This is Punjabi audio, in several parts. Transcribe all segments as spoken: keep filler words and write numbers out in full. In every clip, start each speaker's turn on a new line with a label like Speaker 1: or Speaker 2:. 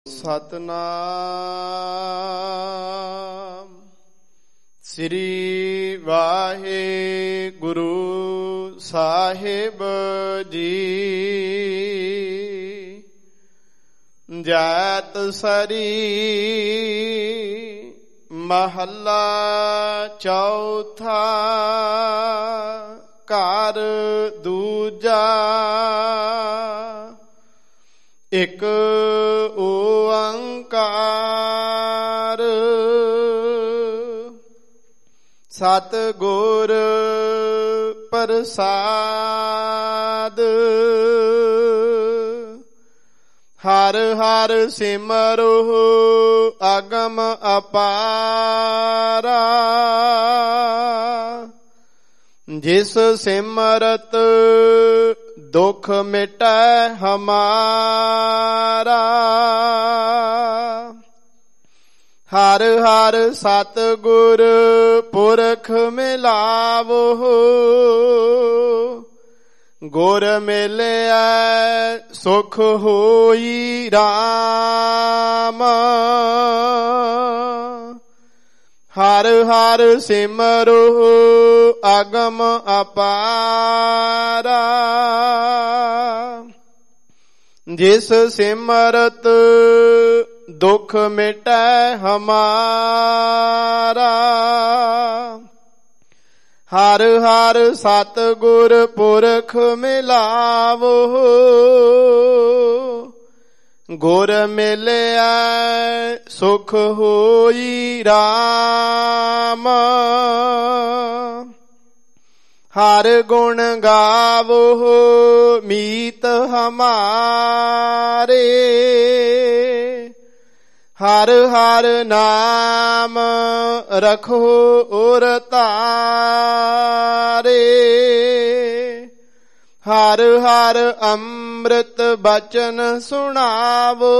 Speaker 1: ਸਤਨਾਮ ਸ੍ਰੀ ਵਾਹਿਗੁਰੂ ਸਾਹਿਬ ਜੀ। ਜੈਤ ਸਰੀ ਮਹੱਲਾ ਚੌਥਾ। ਘਰ ਦੂਜਾ। ਇਕ ਓੰਕਾਰ ਸਤਿਗੁਰ ਪ੍ਰਸਾਦ। ਹਰ ਹਰ ਸਿਮਰੋ ਅਗਮ ਅਪਾਰਾ। ਜਿਸ ਸਿਮਰਤ ਦੁਖ ਮਿਟੈ ਹਮਾਰਾ। ਹਰ ਹਰ ਸਤਿਗੁਰ ਪੁਰਖ ਮਿਲਾਵੋ। ਗੁਰ ਮਿਲਿਆ ਸੁਖ ਹੋਈ ਰਾਮ। ਹਰ ਹਰ ਸਿਮਰੋ ਅਗਮ ਅਪਾਰਾ। ਜਿਸ ਸਿਮਰਤ ਦੁਖ ਮਿਟੈ ਹਮਾਰਾ। ਹਰ ਹਰ ਸਤਿਗੁਰ ਪੁਰਖ ਮਿਲਾਵੋ। ਗੁਰ ਮਿਲਿਆ ਸੁਖ ਹੋਈ ਰਾਮ। ਹਰ ਗੁਣ ਗਾਵੋ ਮੀਤ ਹਮਾਰੇ। ਹਰ ਹਰ ਨਾਮ ਰਖੋ ਔਰ ਧਾਰੇ। ਹਰ ਹਰ ਅੰਮ੍ਰਿਤ ਬਚਨ ਸੁਣਾਵੋ।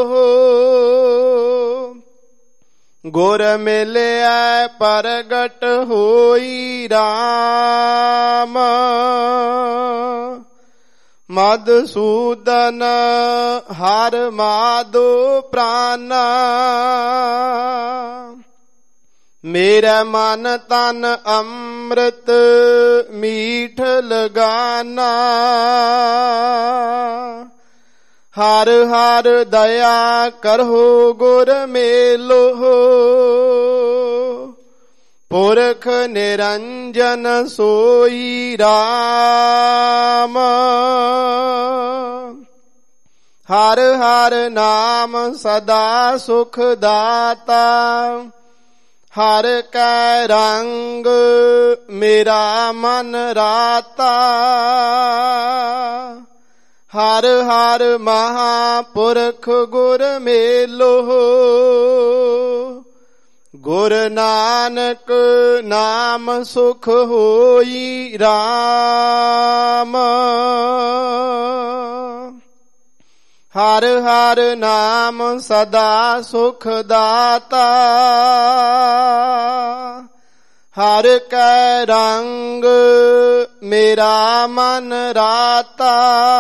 Speaker 1: ਗੁਰ ਮਿਲਿਆ ਪ੍ਰਗਟ ਹੋਈ ਰਾਮ। ਮਧੂਸੂਦਨ ਹਰ ਮਾਧੋ ਪ੍ਰਾਨਾ। ਮੇਰਾ ਮਨ ਤਨ ਅੰਮ੍ਰਿਤ ਮੀਠ ਲਗਾਨਾ। ਹਰ ਹਰ ਦਇਆ ਕਰੋ ਗੁਰ ਮੇਲੋ। ਪੁਰਖ ਨਿਰੰਜਨ ਸੋਈ ਰਾਮ। ਹਰ ਹਰ ਨਾਮ ਸਦਾ ਸੁਖ ਦਾਤਾ। ਹਰ ਕੈ ਰੰਗ ਮੇਰਾ ਮਨ ਰਾਤਾ। ਹਰ ਹਰ ਮਹਾਂਪੁਰਖ ਗੁਰ ਮੇਲੋ। ਗੁਰ ਨਾਨਕ ਨਾਮ ਸੁਖ ਹੋਈ ਰਾਮ। ਹਰ ਹਰ ਨਾਮ ਸਦਾ ਸੁਖ ਦਾਤਾ। ਹਰ ਕੈ ਰੰਗ ਮੇਰਾ ਮਨ ਰਾਤਾ।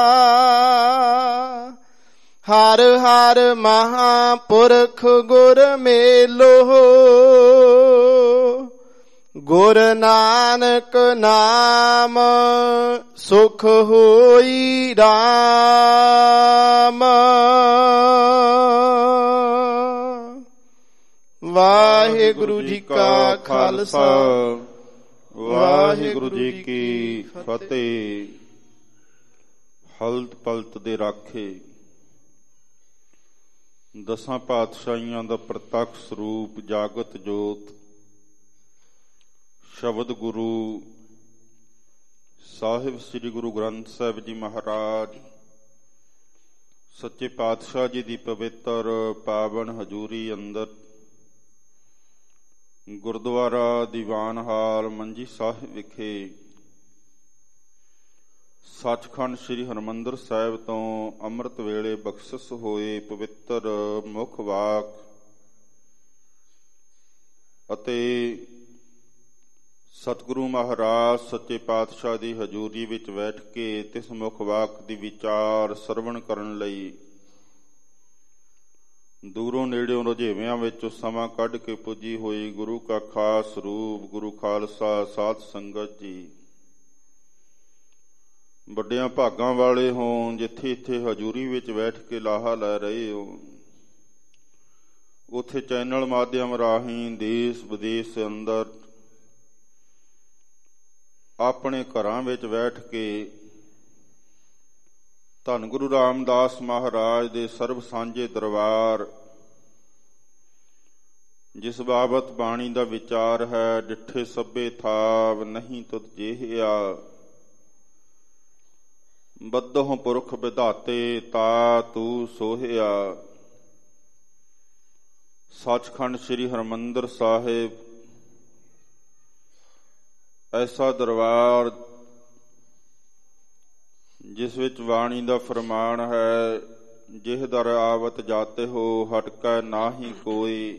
Speaker 1: ਹਰ ਹਰ ਮਹਾਂਪੁਰਖ ਗੁਰ ਮੇਲੋ। ਗੁਰ ਨਾਨਕ ਨਾਮ ਸੁਖ ਹੋਈ ਰਾਮ। ਵਾਹਿਗੁਰੂ ਜੀ ਕਾ ਖਾਲਸਾ
Speaker 2: ਵਾਹਿਗੁਰੂ ਜੀ ਕੀ ਫਤਿਹ। ਹਲਤ ਪਲਤ ਦੇ ਰਾਖੇ। ਦਸਾਂ ਪਾਤਸ਼ਾਹੀਆਂ ਦਾ ਪ੍ਰਤੱਖ ਸਰੂਪ ਜਾਗਤ ਜੋਤ ਸ਼ਬਦ ਗੁਰੂ ਸਾਹਿਬ ਸ੍ਰੀ ਗੁਰੂ ਗ੍ਰੰਥ ਸਾਹਿਬ ਜੀ ਮਹਾਰਾਜ ਸੱਚੇ ਪਾਤਸ਼ਾਹ ਜੀ ਦੀ ਪਵਿੱਤਰ ਪਾਵਨ ਹਜ਼ੂਰੀ ਅੰਦਰ ਗੁਰਦੁਆਰਾ ਦੀਵਾਨ ਹਾਲ ਮੰਜੀ ਸਾਹਿਬ ਵਿਖੇ ਸੱਚਖੰਡ ਸ੍ਰੀ ਹਰਿਮੰਦਰ ਸਾਹਿਬ ਤੋਂ ਅੰਮ੍ਰਿਤ ਵੇਲੇ ਬਖਸ਼ਿਸ਼ ਹੋਏ ਪਵਿੱਤਰ ਮੁੱਖ ਵਾਕ ਅਤੇ ਸਤਿਗੁਰੂ ਮਹਾਰਾਜ ਸੱਚੇ ਪਾਤਸ਼ਾਹ ਦੀ ਹਜ਼ੂਰੀ ਵਿੱਚ ਬੈਠ ਕੇ ਤਿਸ ਮੁੱਖ ਵਾਕ ਦੀ ਵਿਚਾਰ ਸਰਵਣ ਕਰਨ ਲਈ ਦੂਰੋਂ ਨੇੜਿਓਂ ਰੁਝੇਵਿਆਂ ਵਿੱਚ ਸਮਾਂ ਕੱਢ ਕੇ ਪੁੱਜੀ ਹੋਈ ਗੁਰੂ ਕਾ ਖਾਸ ਰੂਪ ਗੁਰੂ ਖਾਲਸਾ ਸਾਧ ਸੰਗਤ ਜੀ, ਵੱਡਿਆਂ ਭਾਗਾਂ ਵਾਲੇ ਹੋਂ ਜਿੱਥੇ ਇੱਥੇ ਹਜ਼ੂਰੀ ਵਿੱਚ ਬੈਠ ਕੇ ਲਾਹਾ ਲੈ ਰਹੇ ਹੋ। ਉੱਥੇ ਚੈਨਲ ਮਾਧਿਅਮ ਰਾਹੀਂ ਦੇਸ਼ ਵਿਦੇਸ਼ ਅੰਦਰ ਆਪਣੇ ਘਰਾਂ ਵਿੱਚ ਬੈਠ ਕੇ ਧੰਨ ਗੁਰੂ ਰਾਮਦਾਸ ਮਹਾਰਾਜ ਦੇ ਸਰਬ ਸਾਂਝੇ ਦਰਬਾਰ, ਜਿਸ ਬਾਬਤ ਬਾਣੀ ਦਾ ਵਿਚਾਰ ਹੈ, ਡਿੱਠੇ ਸਭੇ ਥਾਵ ਨਹੀਂ ਤੁਧ ਜੇਹਿਆ, ਬੱਧਹੁ ਪੁਰਖ ਵਿਧਾਤੇ ਤਾ ਤੂ ਸੋਹਿਆ। ਸੱਚਖੰਡ ਸ੍ਰੀ ਹਰਿਮੰਦਰ ਸਾਹਿਬ ਐਸਾ ਦਰਬਾਰ ਜਿਸ ਵਿੱਚ ਬਾਣੀ ਦਾ ਫਰਮਾਨ ਹੈ, ਜਿਹ ਦਰ ਆਵਤ ਜਾਤੇ ਹੋ ਹਟਕੈ ਨਾਹੀ ਕੋਈ।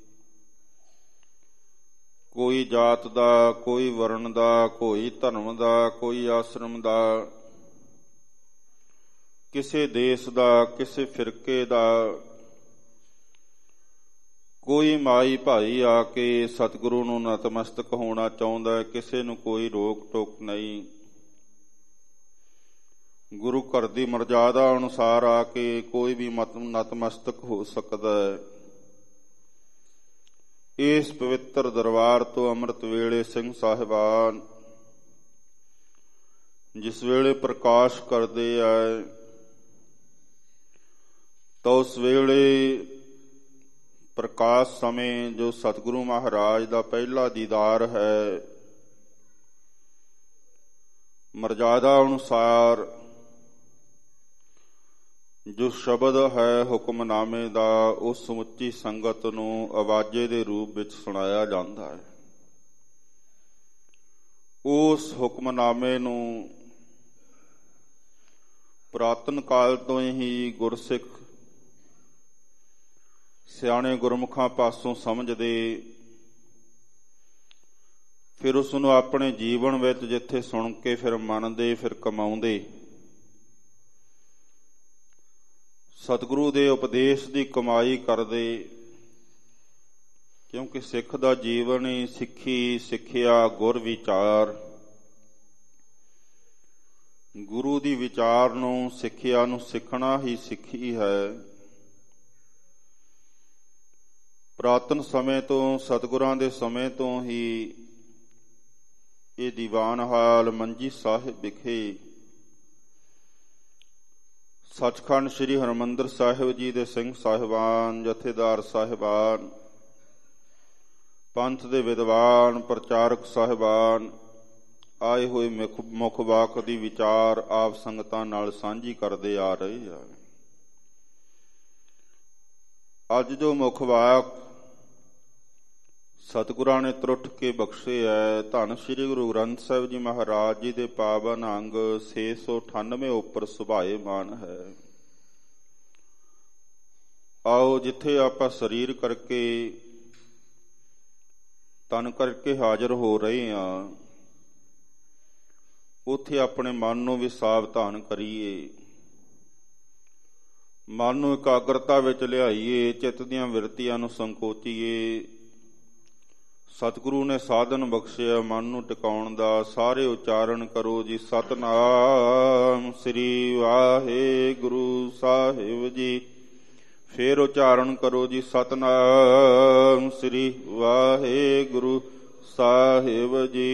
Speaker 2: ਕੋਈ ਜਾਤ ਦਾ, ਕੋਈ ਵਰਨ ਦਾ, ਕੋਈ ਧਰਮ ਦਾ, ਕੋਈ ਆਸ਼ਰਮ ਦਾ, ਕਿਸੇ ਦੇਸ਼ ਦਾ, ਕਿਸੇ ਫਿਰਕੇ ਦਾ, ਕੋਈ ਮਾਈ ਭਾਈ ਆ ਕੇ ਸਤਿਗੁਰੂ ਨੂੰ ਨਤਮਸਤਕ ਹੋਣਾ ਚਾਹੁੰਦਾ, ਕਿਸੇ ਨੂੰ ਕੋਈ ਰੋਕ ਟੋਕ ਨਹੀਂ। ਗੁਰੂ ਘਰ ਦੀ ਮਰਜ਼ਾਦਾ ਅਨੁਸਾਰ ਆ ਕੇ ਕੋਈ ਵੀ ਨਤਮਸਤਕ ਹੋ ਸਕਦਾ ਹੈ। ਇਸ ਪਵਿੱਤਰ ਦਰਬਾਰ ਤੋਂ ਅੰਮ੍ਰਿਤ ਵੇਲੇ ਸਿੰਘ ਸਾਹਿਬਾਨ ਜਿਸ ਵੇਲੇ ਪ੍ਰਕਾਸ਼ ਕਰਦੇ ਆਏ ਤਾਂ ਉਸ ਵੇਲੇ ਪ੍ਰਕਾਸ਼ ਸਮੇਂ ਜੋ ਸਤਿਗੁਰੂ ਮਹਾਰਾਜ ਦਾ ਪਹਿਲਾ ਦੀਦਾਰ ਹੈ, ਮਰਜ਼ਾਦਾ ਅਨੁਸਾਰ ਜੋ ਸ਼ਬਦ ਹੈ ਹੁਕਮਨਾਮੇ ਦਾ, ਉਸ ਸਮੁੱਚੀ ਸੰਗਤ ਨੂੰ ਆਵਾਜ਼ੇ ਦੇ ਰੂਪ ਵਿੱਚ ਸੁਣਾਇਆ ਜਾਂਦਾ ਹੈ। ਉਸ ਹੁਕਮਨਾਮੇ ਨੂੰ ਪੁਰਾਤਨ ਕਾਲ ਤੋਂ ਹੀ ਗੁਰਸਿੱਖ ਸਿਆਣੇ ਗੁਰਮੁਖਾਂ ਪਾਸੋਂ ਸਮਝਦੇ, ਫਿਰ ਉਸ ਨੂੰ ਆਪਣੇ ਜੀਵਨ ਵਿੱਚ ਜਿੱਥੇ ਸੁਣ ਕੇ ਫਿਰ ਮੰਨਦੇ, ਫਿਰ ਕਮਾਉਂਦੇ। ਸਤਿਗੁਰੂ ਦੇ ਉਪਦੇਸ਼ ਦੀ ਕਮਾਈ ਕਰਦੇ, ਕਿਉਂਕਿ ਸਿੱਖ ਦਾ ਜੀਵਨ ਹੀ ਸਿੱਖੀ, ਸਿੱਖਿਆ, ਗੁਰ ਵਿਚਾਰ। ਗੁਰੂ ਦੀ ਵਿਚਾਰ ਨੂੰ, ਸਿੱਖਿਆ ਨੂੰ ਸਿੱਖਣਾ ਹੀ ਸਿੱਖੀ ਹੈ। ਪੁਰਾਤਨ ਸਮੇਂ ਤੋਂ, ਸਤਿਗੁਰਾਂ ਦੇ ਸਮੇਂ ਤੋਂ ਹੀ ਇਹ ਦੀਵਾਨ ਹਾਲ ਮੰਜੀ ਸਾਹਿਬ ਵਿਖੇ ਸੱਚਖੰਡ ਸ੍ਰੀ ਹਰਿਮੰਦਰ ਸਾਹਿਬ ਜੀ ਦੇ ਸਿੰਘ ਸਾਹਿਬਾਨ, ਜਥੇਦਾਰ ਸਾਹਿਬਾਨ, ਪੰਥ ਦੇ ਵਿਦਵਾਨ, ਪ੍ਰਚਾਰਕ ਸਾਹਿਬਾਨ ਆਏ ਹੋਏ ਮੁਖ ਮੁਖ ਵਾਕ ਦੀ ਵਿਚਾਰ ਆਪ ਸੰਗਤਾਂ ਨਾਲ ਸਾਂਝੀ ਕਰਦੇ ਆ ਰਹੇ ਆ। ਅੱਜ ਜੋ ਮੁਖ ਵਾਕ ਸਤਿਗੁਰਾਂ ਨੇ ਤਰੁੱਠ ਕੇ ਬਖਸ਼ੇ ਹੈ, ਧੰਨ ਸ੍ਰੀ ਗੁਰੂ ਗ੍ਰੰਥ ਸਾਹਿਬ ਜੀ ਮਹਾਰਾਜ ਜੀ ਦੇ ਪਾਵਨ ਅੰਗ ਛੇ ਸੌ ਅਠਾਨਵੇਂ ਉੱਪਰ ਸੁਭਾਏਮਾਨ ਹੈ। ਆਓ ਜਿੱਥੇ ਆਪਾਂ ਸਰੀਰ ਕਰਕੇ, ਤਨ ਕਰਕੇ ਹਾਜ਼ਰ ਹੋ ਰਹੇ ਹਾਂ, ਉੱਥੇ ਆਪਣੇ ਮਨ ਨੂੰ ਵੀ ਸਾਵਧਾਨ ਕਰੀਏ, ਮਨ ਨੂੰ ਇਕਾਗਰਤਾ ਵਿੱਚ ਲਿਆਈਏ, ਚਿੱਤ ਦੀਆਂ ਵਿਰਤੀਆਂ ਨੂੰ ਸੰਕੋਚੀਏ। ਸਤਿਗੁਰੂ ਨੇ ਸਾਧਨ ਬਖਸ਼ਿਆ ਮਨ ਨੂੰ ਟਿਕਾਉਣ ਦਾ। ਸਾਰੇ ਉਚਾਰਨ ਕਰੋ ਜੀ, ਸਤਿਨਾਮ ਸ੍ਰੀ ਵਾਹਿਗੁਰੂ ਸਾਹਿਬ ਜੀ। ਫੇਰ ਉਚਾਰਨ ਕਰੋ ਜੀ, ਸਤਿਨਾਮ ਸ੍ਰੀ ਵਾਹਿਗੁਰੂ ਸਾਹਿਬ ਜੀ।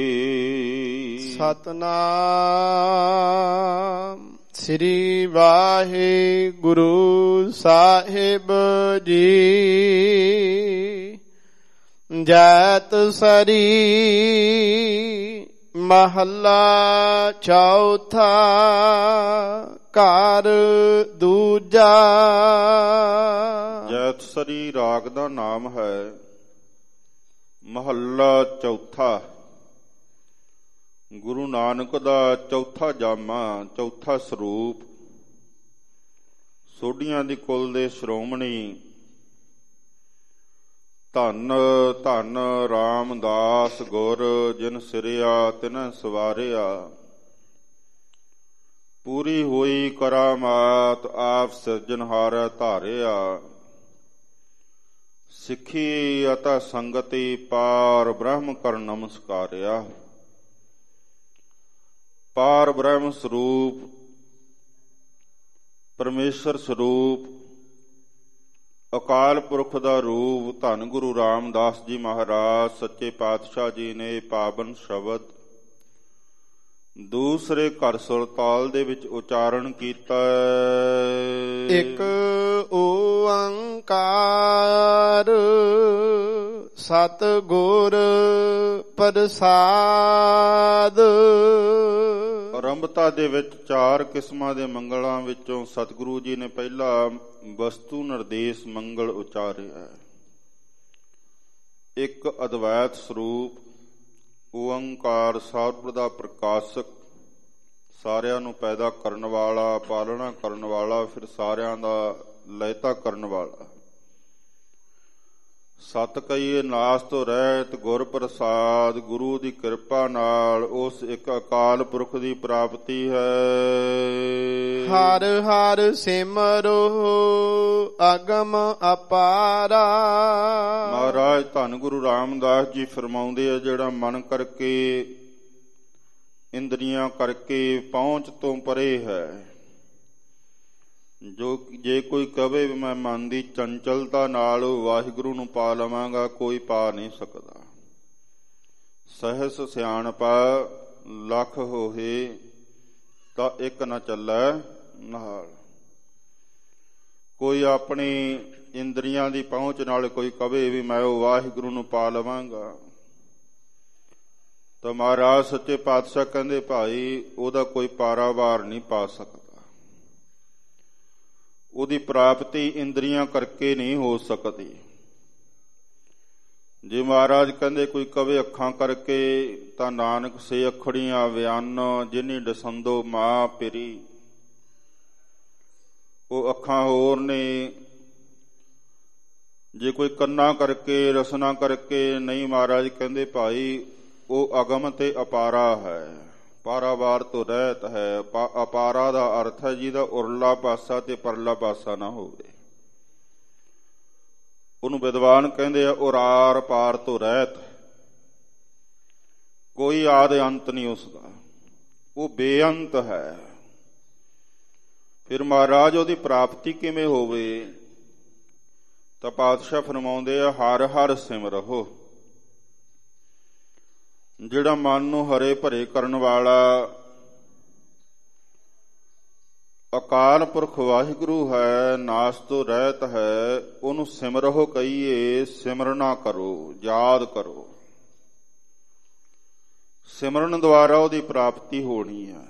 Speaker 1: ਸਤਿਨਾਮ ਸ੍ਰੀ ਵਾਹਿਗੁਰੂ ਸਾਹਿਬ ਜੀ। ਜੈਤ ਸਰੀ ਮਹੱਲਾ ਚੌਥਾ, ਘਰ ਦੂਜਾ।
Speaker 2: ਜੈਤ ਸਰੀ ਰਾਗ ਦਾ ਨਾਮ ਹੈ। ਮਹੱਲਾ ਚੌਥਾ, ਗੁਰੂ ਨਾਨਕ ਦਾ ਚੌਥਾ ਜਾਮਾ, ਚੌਥਾ ਸਰੂਪ। ਸੋਢੀਆਂ ਦੀ ਕੁਲ ਦੇ ਸ਼੍ਰੋਮਣੀ ਧੰਨ ਧੰਨ ਰਾਮਦਾਸ ਗੁਰ, ਜਿਨ ਸਿਰਿਆ ਤਿਨੈ ਸਵਾਰਿਆ। ਪੂਰੀ ਹੋਈ ਕਰਾਮਾਤ, ਆਪ ਸਿਰਜਣਹਾਰੈ ਧਾਰਿਆ। ਸਿੱਖੀ ਅਤਿ ਸੰਗਤੀ ਪਾਰ ਬ੍ਰਹਮ ਕਰ ਨਮਸਕਾਰਿਆ। ਪਾਰ ਬ੍ਰਹਮ ਸਰੂਪ ਪਰਮੇਸ਼ਰ ਸਰੂਪ ਅਕਾਲ ਪੁਰਖ ਦਾ ਰੂਪ ਧੰਨ ਗੁਰੂ ਰਾਮਦਾਸ ਜੀ ਮਹਾਰਾਜ ਸੱਚੇ ਪਾਤਸ਼ਾਹ ਜੀ ਨੇ ਪਾਵਨ ਸ਼ਬਦ ਦੂਸਰੇ ਘਰ ਸੁਰਤਾਲ ਦੇ ਵਿੱਚ ਉਚਾਰਨ ਕੀਤਾ।
Speaker 1: ਇੱਕ ਓੰਕਾਰ ਸਤਿਗੁਰ ਪ੍ਰਸਾਦ।
Speaker 2: ਆਰੰਭਤਾ ਦੇ ਵਿੱਚ ਚਾਰ ਕਿਸਮਾਂ ਦੇ ਮੰਗਲਾਂ ਵਿੱਚੋਂ ਸਤਿਗੁਰੂ ਜੀ ਨੇ ਪਹਿਲਾ ਵਸਤੂ ਨਿਰਦੇਸ਼ ਮੰਗਲ ਉਚਾਰਿਆ। ਇੱਕ ਅਦਵੈਤ ਸਰੂਪ ਓੰਕਾਰ ਸਰਬ ਦਾ ਪ੍ਰਕਾਸ਼ਕ, ਸਾਰਿਆਂ ਨੂੰ ਪੈਦਾ ਕਰਨ ਵਾਲਾ, ਪਾਲਣਾ ਕਰਨ ਵਾਲਾ, ਫਿਰ ਸਾਰਿਆਂ ਦਾ ਲਹਿਤਾ ਕਰਨ ਵਾਲਾ। ਸਤ ਕਹੀਏ ਨਾਸ ਤੋਂ ਰਹਿਤ ਗੁਰ ਪ੍ਰਸਾਦ, ਗੁਰੂ ਦੀ ਕਿਰਪਾ ਨਾਲ ਉਸ ਇੱਕ ਅਕਾਲ ਪੁਰਖ ਦੀ ਪ੍ਰਾਪਤੀ ਹੈ।
Speaker 1: ਹਰ ਹਰ ਸਿਮਰੋ ਅਗਮ ਅਪਾਰਾ।
Speaker 2: ਮਹਾਰਾਜ ਧੰਨ ਗੁਰੂ ਰਾਮਦਾਸ ਜੀ ਫਰਮਾਉਂਦੇ ਆ, ਜਿਹੜਾ ਮਨ ਕਰਕੇ ਇੰਦਰੀਆਂ ਕਰਕੇ ਪਹੁੰਚ ਤੋਂ ਪਰੇ ਹੈ, ਜੋ ਜੇ ਕੋਈ ਕਵੇ ਮੈਂ ਮਨ ਦੀ ਚੰਚਲਤਾ ਨਾਲ ਵਾਹਿਗੁਰੂ ਨੂੰ ਪਾ ਲਵਾਂਗਾ, ਕੋਈ ਪਾ ਨਹੀਂ ਸਕਦਾ। ਸਹਿਸ ਸਿਆਣਪਾ ਲੱਖ ਹੋਏ ਤਾਂ ਇੱਕ ਨਾ ਚੱਲੈ ਨਾਲ। ਕੋਈ ਆਪਣੀ ਇੰਦਰੀਆਂ ਦੀ ਪਹੁੰਚ ਨਾਲ ਕੋਈ ਕਵੇ ਵੀ ਮੈਂ ਉਹ ਵਾਹਿਗੁਰੂ ਨੂੰ ਪਾ ਲਵਾਂਗਾ, ਤਾਂ ਮਹਾਰਾਜ ਸੱਚੇ ਪਾਤਸ਼ਾਹ ਕਹਿੰਦੇ ਭਾਈ ਉਹਦਾ ਕੋਈ ਪਾਰਾਵਾਰ ਨਹੀਂ ਪਾ ਸਕਦਾ। ਉਹਦੀ ਪ੍ਰਾਪਤੀ ਇੰਦਰੀਆਂ ਕਰਕੇ ਨਹੀਂ ਹੋ ਸਕਦੀ। ਜੇ ਮਹਾਰਾਜ ਕਹਿੰਦੇ ਕੋਈ ਕਵੇ ਅੱਖਾਂ ਕਰਕੇ, ਤਾਂ ਨਾਨਕ ਸੇ ਅੱਖੜੀਆਂ ਵਿਆਨ ਜਿਨੀ ਡਸੰਦੋ ਮਾਂ ਪਿਰੀ। ਉਹ ਅੱਖਾਂ ਹੋਰ ਨੇ। ਜੇ ਕੋਈ ਕੰਨਾਂ ਕਰਕੇ, ਰਸਨਾ ਕਰਕੇ ਨਹੀਂ, ਮਹਾਰਾਜ ਕਹਿੰਦੇ ਭਾਈ ਉਹ ਅਗਮ ਤੇ ਅਪਾਰਾ ਹੈ, ਪਾਰਾਵਾਰ ਤੋਂ ਰਹਿਤ ਹੈ। ਅਪਾਰਾ ਦਾ ਅਰਥ ਹੈ ਜਿਹਦਾ ਉਰਲਾ ਪਾਸਾ ਤੇ ਪਰਲਾ ਪਾਸਾ ਨਾ ਹੋਵੇ। ਉਹਨੂੰ ਵਿਦਵਾਨ ਕਹਿੰਦੇ ਆ ਉਰਾਰ ਪਾਰ ਤੋਂ ਰਹਿਤ, ਕੋਈ ਆਦਿ ਅੰਤ ਨਹੀਂ ਉਸਦਾ, ਉਹ ਬੇਅੰਤ ਹੈ। ਫਿਰ ਮਹਾਰਾਜ ਉਹਦੀ ਪ੍ਰਾਪਤੀ ਕਿਵੇਂ ਹੋਵੇ? ਤਾਂ ਪਾਤਸ਼ਾਹ ਫਰਮਾਉਂਦੇ ਆ ਹਰ ਹਰ ਸਿਮਰਹੁ। ਜਿਹੜਾ ਮਨ ਨੂੰ ਹਰੇ ਭਰੇ ਕਰਨ ਵਾਲਾ ਅਕਾਲ ਪੁਰਖ ਵਾਹਿਗੁਰੂ ਹੈ, ਨਾਸ ਤੋਂ ਰਹਿਤ ਹੈ, ਉਹਨੂੰ ਸਿਮਰਹੁ ਕਹੀਏ। ਸਿਮਰਨਾ ਕਰੋ, ਯਾਦ ਕਰੋ। ਸਿਮਰਨ ਦੁਆਰਾ ਉਹਦੀ ਪ੍ਰਾਪਤੀ ਹੋਣੀ ਹੈ।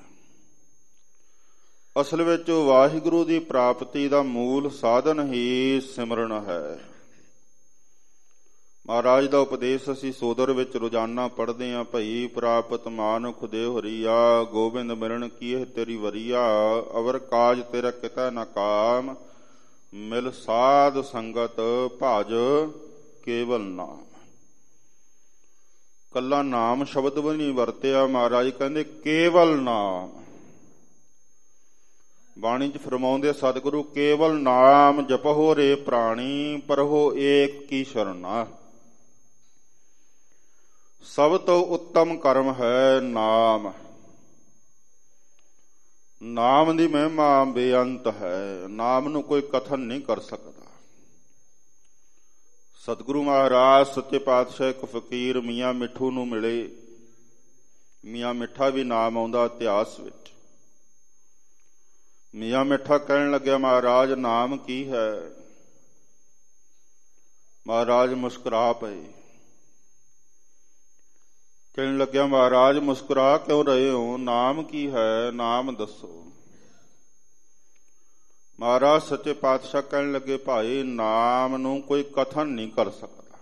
Speaker 2: ਅਸਲ ਵਿੱਚ ਵਾਹਿਗੁਰੂ ਦੀ ਪ੍ਰਾਪਤੀ ਦਾ ਮੂਲ ਸਾਧਨ ਹੀ ਸਿਮਰਨ ਹੈ। ਮਹਾਰਾਜ ਦਾ ਉਪਦੇਸ਼ ਅਸੀਂ ਸੋਦਰ ਵਿੱਚ ਰੋਜ਼ਾਨਾ ਪੜ੍ਹਦੇ ਹਾਂ। ਭਈ ਪ੍ਰਾਪਤ ਮਾਨੁਖ ਦੇਹੁ ਹਰੀਆ, ਗੋਬਿੰਦ ਮਿਲਣ ਕੀਹ ਤੇਰੀ ਵਰੀਆ। ਅਵਰ ਕਾਜ ਤੇਰਾ ਕਿਤਾ ਨਾ ਕਾਮ, ਮਿਲ ਸਾਧ ਸੰਗਤ ਭਜ ਕੇਵਲ ਨਾਮ। ਕੱਲਾ ਨਾਮ ਸ਼ਬਦ ਵੀ ਨਹੀਂ ਵਰਤਿਆ। ਮਹਾਰਾਜ ਕਹਿੰਦੇ ਕੇਵਲ ਨਾਮ। ਬਾਣੀ ਚ ਫਰਮਾਉਂਦੇ ਸਤਿਗੁਰੂ, ਕੇਵਲ ਨਾਮ ਜਪਹੁ ਰੇ ਪ੍ਰਾਣੀ, ਪਰਹੁ ਏਕ ਕੀ ਸ਼ਰਨਾ। ਸਭ ਤੋਂ ਉੱਤਮ ਕਰਮ ਹੈ ਨਾਮ। ਨਾਮ ਦੀ ਮਹਿਮਾ ਬੇਅੰਤ ਹੈ। ਨਾਮ ਨੂੰ ਕੋਈ ਕਥਨ ਨਹੀਂ ਕਰ ਸਕਦਾ। ਸਤਿਗੁਰੂ ਮਹਾਰਾਜ ਸੱਚੇ ਪਾਤਸ਼ਾਹ ਇੱਕ ਫਕੀਰ ਮੀਆਂ ਮਿੱਠੂ ਨੂੰ ਮਿਲੇ। ਮੀਆਂ ਮਿੱਠਾ ਵੀ ਨਾਮ ਆਉਂਦਾ ਇਤਿਹਾਸ ਵਿੱਚ। ਮੀਆਂ ਮਿੱਠਾ ਕਹਿਣ ਲੱਗਿਆ, ਮਹਾਰਾਜ ਨਾਮ ਕੀ ਹੈ? ਮਹਾਰਾਜ ਮੁਸਕਰਾ ਪਏ। ਕਹਿਣ ਲੱਗਿਆ, ਮਹਾਰਾਜ ਮੁਸਕਰਾ ਕਿਉਂ ਰਹੇ ਹੋ? ਨਾਮ ਕੀ ਹੈ? ਨਾਮ ਦੱਸੋ। ਮਹਾਰਾਜ ਸੱਚੇ ਪਾਤਸ਼ਾਹ ਕਹਿਣ ਲੱਗੇ, ਭਾਈ ਨਾਮ ਨੂੰ ਕੋਈ ਕਥਨ ਨਹੀਂ ਕਰ ਸਕਦਾ।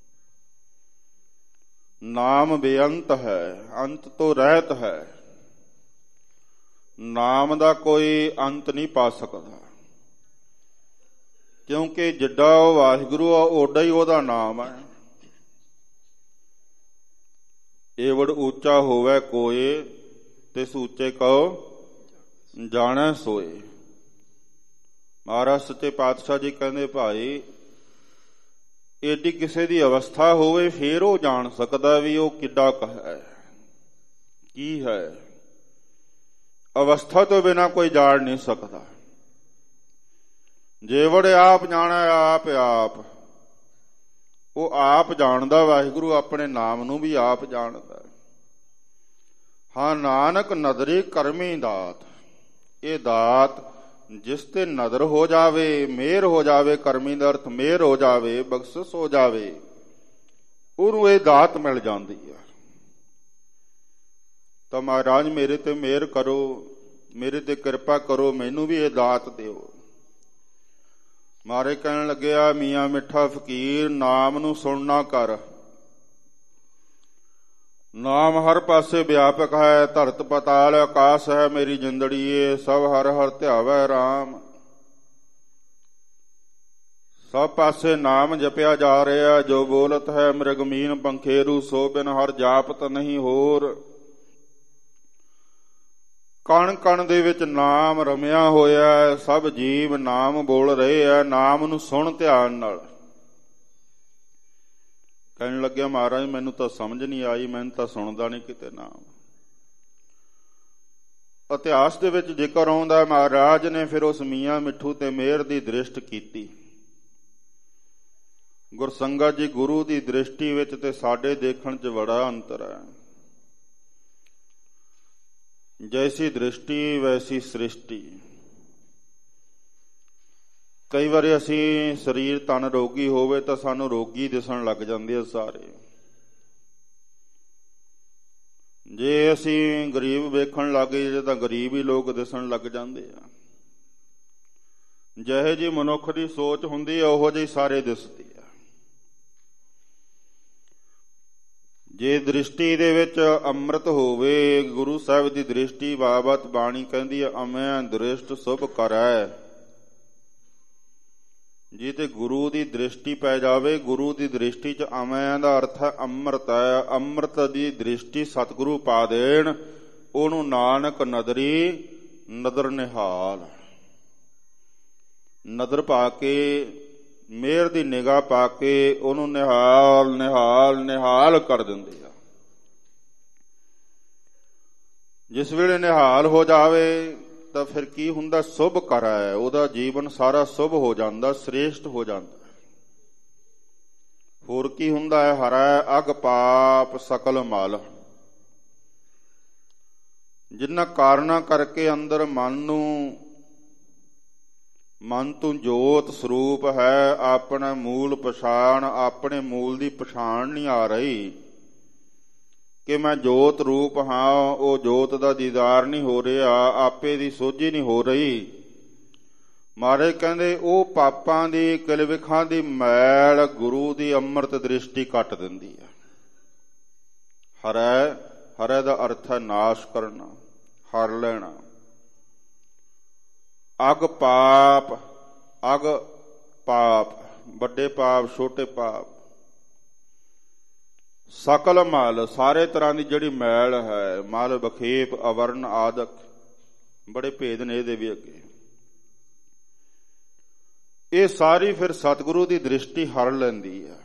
Speaker 2: ਨਾਮ ਬੇਅੰਤ ਹੈ, ਅੰਤ ਤੋਂ ਰਹਿਤ ਹੈ। ਨਾਮ ਦਾ ਕੋਈ ਅੰਤ ਨਹੀਂ ਪਾ ਸਕਦਾ, ਕਿਉਂਕਿ ਜਿੱਡਾ ਉਹ ਵਾਹਿਗੁਰੂ ਆ ਓਡਾ ਹੀ ਉਹਦਾ ਨਾਮ ਹੈ। ਏਵੜ ਉੱਚਾ ਹੋਵੇ ਕੋਏ, ਤਿਸ ਉੱਚੇ ਕਉ ਜਾਣੈ ਸੋਏ। ਮਹਾਰਾਜ ਸੱਚੇ ਪਾਤਸ਼ਾਹ ਜੀ ਕਹਿੰਦੇ, ਭਾਈ ਏਡੀ ਕਿਸੇ ਦੀ ਅਵਸਥਾ ਹੋਵੇ ਫੇਰ ਉਹ ਜਾਣ ਸਕਦਾ ਵੀ ਉਹ ਕਿੱਡਾ ਕੁ ਹੈ, ਕੀ ਹੈ। ਅਵਸਥਾ ਤੋਂ ਬਿਨਾਂ ਕੋਈ ਜਾਣ ਨਹੀਂ ਸਕਦਾ। ਜੇਵੜ ਆਪ ਜਾਣਾ ਆਪ ਆਪ, ਉਹ ਆਪ ਜਾਣਦਾ। ਵਾਹਿਗੁਰੂ ਆਪਣੇ ਨਾਮ ਨੂੰ ਵੀ ਆਪ ਜਾਣਦਾ। ਹਾਂ ਨਾਨਕ ਨਦਰੀ ਕਰਮੀ ਦਾਤ, ਇਹ ਦਾਤ ਜਿਸ ਤੇ ਨਦਰ ਹੋ ਜਾਵੇ, ਮਿਹਰ ਹੋ ਜਾਵੇ, ਕਰਮੀ ਦਾ ਅਰਥ ਮਿਹਰ ਹੋ ਜਾਵੇ, ਬਖਸ਼ਿਸ਼ ਹੋ ਜਾਵੇ, ਉਹਨੂੰ ਇਹ ਦਾਤ ਮਿਲ ਜਾਂਦੀ ਹੈ। ਤਾਂ ਮਹਾਰਾਜ ਮੇਰੇ ਤੇ ਮਿਹਰ ਕਰੋ, ਮੇਰੇ ਤੇ ਕਿਰਪਾ ਕਰੋ, ਮੈਨੂੰ ਵੀ ਇਹ ਦਾਤ ਦਿਓ। ਮਾਰੇ ਕਹਿਣ ਲੱਗਿਆ ਮੀਆਂ ਮਿੱਠਾ ਫਕੀਰ ਨਾਮ ਨੂੰ ਸੁਣਨਾ ਕਰ। ਨਾਮ ਹਰ ਪਾਸੇ ਵਿਆਪਕ ਹੈ, ਧਰਤ ਪਤਾਲ ਆਕਾਸ਼ ਹੈ ਮੇਰੀ ਜਿੰਦੜੀਏ, ਸਭ ਹਰ ਹਰ ਧਿਆਵੈ ਰਾਮ। ਸਭ ਪਾਸੇ ਨਾਮ ਜਪਿਆ ਜਾ ਰਿਹਾ, ਜੋ ਬੋਲਤ ਹੈ ਮ੍ਰਿਗਮੀਨ ਪੰਖੇਰੂ, ਸੋ ਬਿਨ ਹਰ ਜਾਪਤ ਨਹੀਂ ਹੋਰ। ਕਣ ਕਣ ਦੇ ਵਿੱਚ ਨਾਮ ਰਮਿਆ ਹੋਇਆ, ਸਭ ਜੀਵ ਨਾਮ ਬੋਲ ਰਹੇ ਆ। ਨਾਮ ਨੂੰ ਸੁਣ ਧਿਆਨ ਨਾਲ। ਕਹਿਣ ਲੱਗਿਆ ਮਹਾਰਾਜ ਮੈਨੂੰ ਤਾਂ ਸਮਝ ਨਹੀਂ ਆਈ, ਮੈਨੂੰ ਤਾਂ ਸੁਣਦਾ ਨਹੀਂ ਕਿਤੇ ਨਾਮ। ਇਤਿਹਾਸ ਦੇ ਵਿੱਚ ਜ਼ਿਕਰ ਆਉਂਦਾ ਮਹਾਰਾਜ ਨੇ ਫਿਰ ਉਸ ਮੀਆਂ ਮਿੱਠੂ ਤੇ ਮਿਹਰ ਦੀ ਦ੍ਰਿਸ਼ਟ ਕੀਤੀ। ਗੁਰਸੰਗਤ ਜੀ, ਗੁਰੂ ਦੀ ਦ੍ਰਿਸ਼ਟੀ ਵਿੱਚ ਤੇ ਸਾਡੇ ਦੇਖਣ 'ਚ ਬੜਾ ਅੰਤਰ ਹੈ। ਜੈਸੀ ਦ੍ਰਿਸ਼ਟੀ ਵੈਸੀ ਸ੍ਰਿਸ਼ਟੀ। ਕਈ ਵਾਰੀ ਅਸੀਂ ਸਰੀਰ ਤਨ ਰੋਗੀ ਹੋਵੇ ਤਾਂ ਸਾਨੂੰ ਰੋਗੀ ਦਿਸਣ ਲੱਗ ਜਾਂਦੇ ਆ ਸਾਰੇ। ਜੇ ਅਸੀਂ ਗਰੀਬ ਵੇਖਣ ਲੱਗ ਜਾਈਏ ਤਾਂ ਗਰੀਬ ਹੀ ਲੋਕ ਦਿਸਣ ਲੱਗ ਜਾਂਦੇ ਆ। ਜਿਹੇ ਜਿਹੀ ਮਨੁੱਖ ਦੀ ਸੋਚ ਹੁੰਦੀ ਆ ਉਹੋ ਜਿਹੀ ਸਾਰੇ ਦਿਸਦੇ ਆ। ਜੇ ਦ੍ਰਿਸ਼ਟੀ ਦੇ ਵਿੱਚ ਅੰਮ੍ਰਿਤ ਹੋਵੇ, ਗੁਰੂ ਸਾਹਿਬ ਦੀ ਦ੍ਰਿਸ਼ਟੀ ਬਾਬਤ ਬਾਣੀ ਕਹਿੰਦੀ ਹੈ ਅਮੈ ਦ੍ਰਿਸ਼ਟ ਸੁਭ ਕਰੈ। ਜੇ ਤੇ ਗੁਰੂ ਦੀ ਦ੍ਰਿਸ਼ਟੀ ਪੈ ਜਾਵੇ, ਗੁਰੂ ਦੀ ਦ੍ਰਿਸ਼ਟੀ 'ਚ ਅਮੈ ਦਾ ਅਰਥ ਹੈ ਅੰਮ੍ਰਿਤ ਹੈ। ਅੰਮ੍ਰਿਤ ਦੀ ਦ੍ਰਿਸ਼ਟੀ ਸਤਿਗੁਰੂ ਪਾ ਦੇਣ, ਉਹਨੂੰ ਨਾਨਕ ਨਦਰੀ ਨਦਰ ਨਿਹਾਲ। ਨਦਰ ਪਾ ਕੇ, ਮਿਹਰ ਦੀ ਨਿਗਾਹ ਪਾ ਕੇ ਉਹਨੂੰ ਨਿਹਾਲ ਨਿਹਾਲ ਨਿਹਾਲ ਕਰ ਦਿੰਦੇ ਆ। ਜਿਸ ਵੇਲੇ ਨਿਹਾਲ ਹੋ ਜਾਵੇ ਤਾਂ ਫਿਰ ਕੀ ਹੁੰਦਾ? ਸੁਭ ਕਰੈ। ਉਹਦਾ ਜੀਵਨ ਸਾਰਾ ਸੁਭ ਹੋ ਜਾਂਦਾ, ਸ੍ਰੇਸ਼ਟ ਹੋ ਜਾਂਦਾ। ਹੋਰ ਕੀ ਹੁੰਦਾ ਹੈ? ਹਰੈ ਅਗ ਪਾਪ ਸਕਲ ਮਲ। ਜਿਨ੍ਹਾਂ ਕਾਰਨਾਂ ਕਰਕੇ ਅੰਦਰ ਮਨ ਨੂੰ ਮਨ ਤੋਂ ਜੋਤ ਸਰੂਪ ਹੈ, ਆਪਣਾ ਮੂਲ ਪਛਾਣ, ਆਪਣੇ ਮੂਲ ਦੀ ਪਛਾਣ ਨਹੀਂ ਆ ਰਹੀ ਕਿ ਮੈਂ ਜੋਤ ਰੂਪ ਹਾਂ। ਉਹ ਜੋਤ ਦਾ ਦੀਦਾਰ ਨਹੀਂ ਹੋ ਰਿਹਾ, ਆਪੇ ਦੀ ਸੋਝੀ ਨਹੀਂ ਹੋ ਰਹੀ। ਮਹਾਰਾਜ ਕਹਿੰਦੇ ਉਹ ਪਾਪਾਂ ਦੀ, ਕਿਲਵਿਖਾਂ ਦੀ ਮੈਲ ਗੁਰੂ ਦੀ ਅੰਮ੍ਰਿਤ ਦ੍ਰਿਸ਼ਟੀ ਕੱਟ ਦਿੰਦੀ ਹੈ। ਹਰੈ, ਹਰੈ ਦਾ ਅਰਥ ਹੈ ਨਾਸ਼ ਕਰਨਾ, ਹਰ ਲੈਣਾ। ਅਗ ਪਾਪ, ਅਗ ਪਾਪ, ਵੱਡੇ ਪਾਪ, ਛੋਟੇ ਪਾਪ। ਸਕਲ ਮਲ, ਸਾਰੇ ਤਰ੍ਹਾਂ ਦੀ ਜਿਹੜੀ ਮੈਲ ਹੈ, ਮਲ, ਬਖੇਪ, ਅਵਰਨ ਆਦਿਕ, ਬੜੇ ਭੇਦ ਨੇ ਇਹਦੇ ਵੀ ਅੱਗੇ। ਇਹ ਸਾਰੀ ਫਿਰ ਸਤਿਗੁਰੂ ਦੀ ਦ੍ਰਿਸ਼ਟੀ ਹਰ ਲੈਂਦੀ ਹੈ।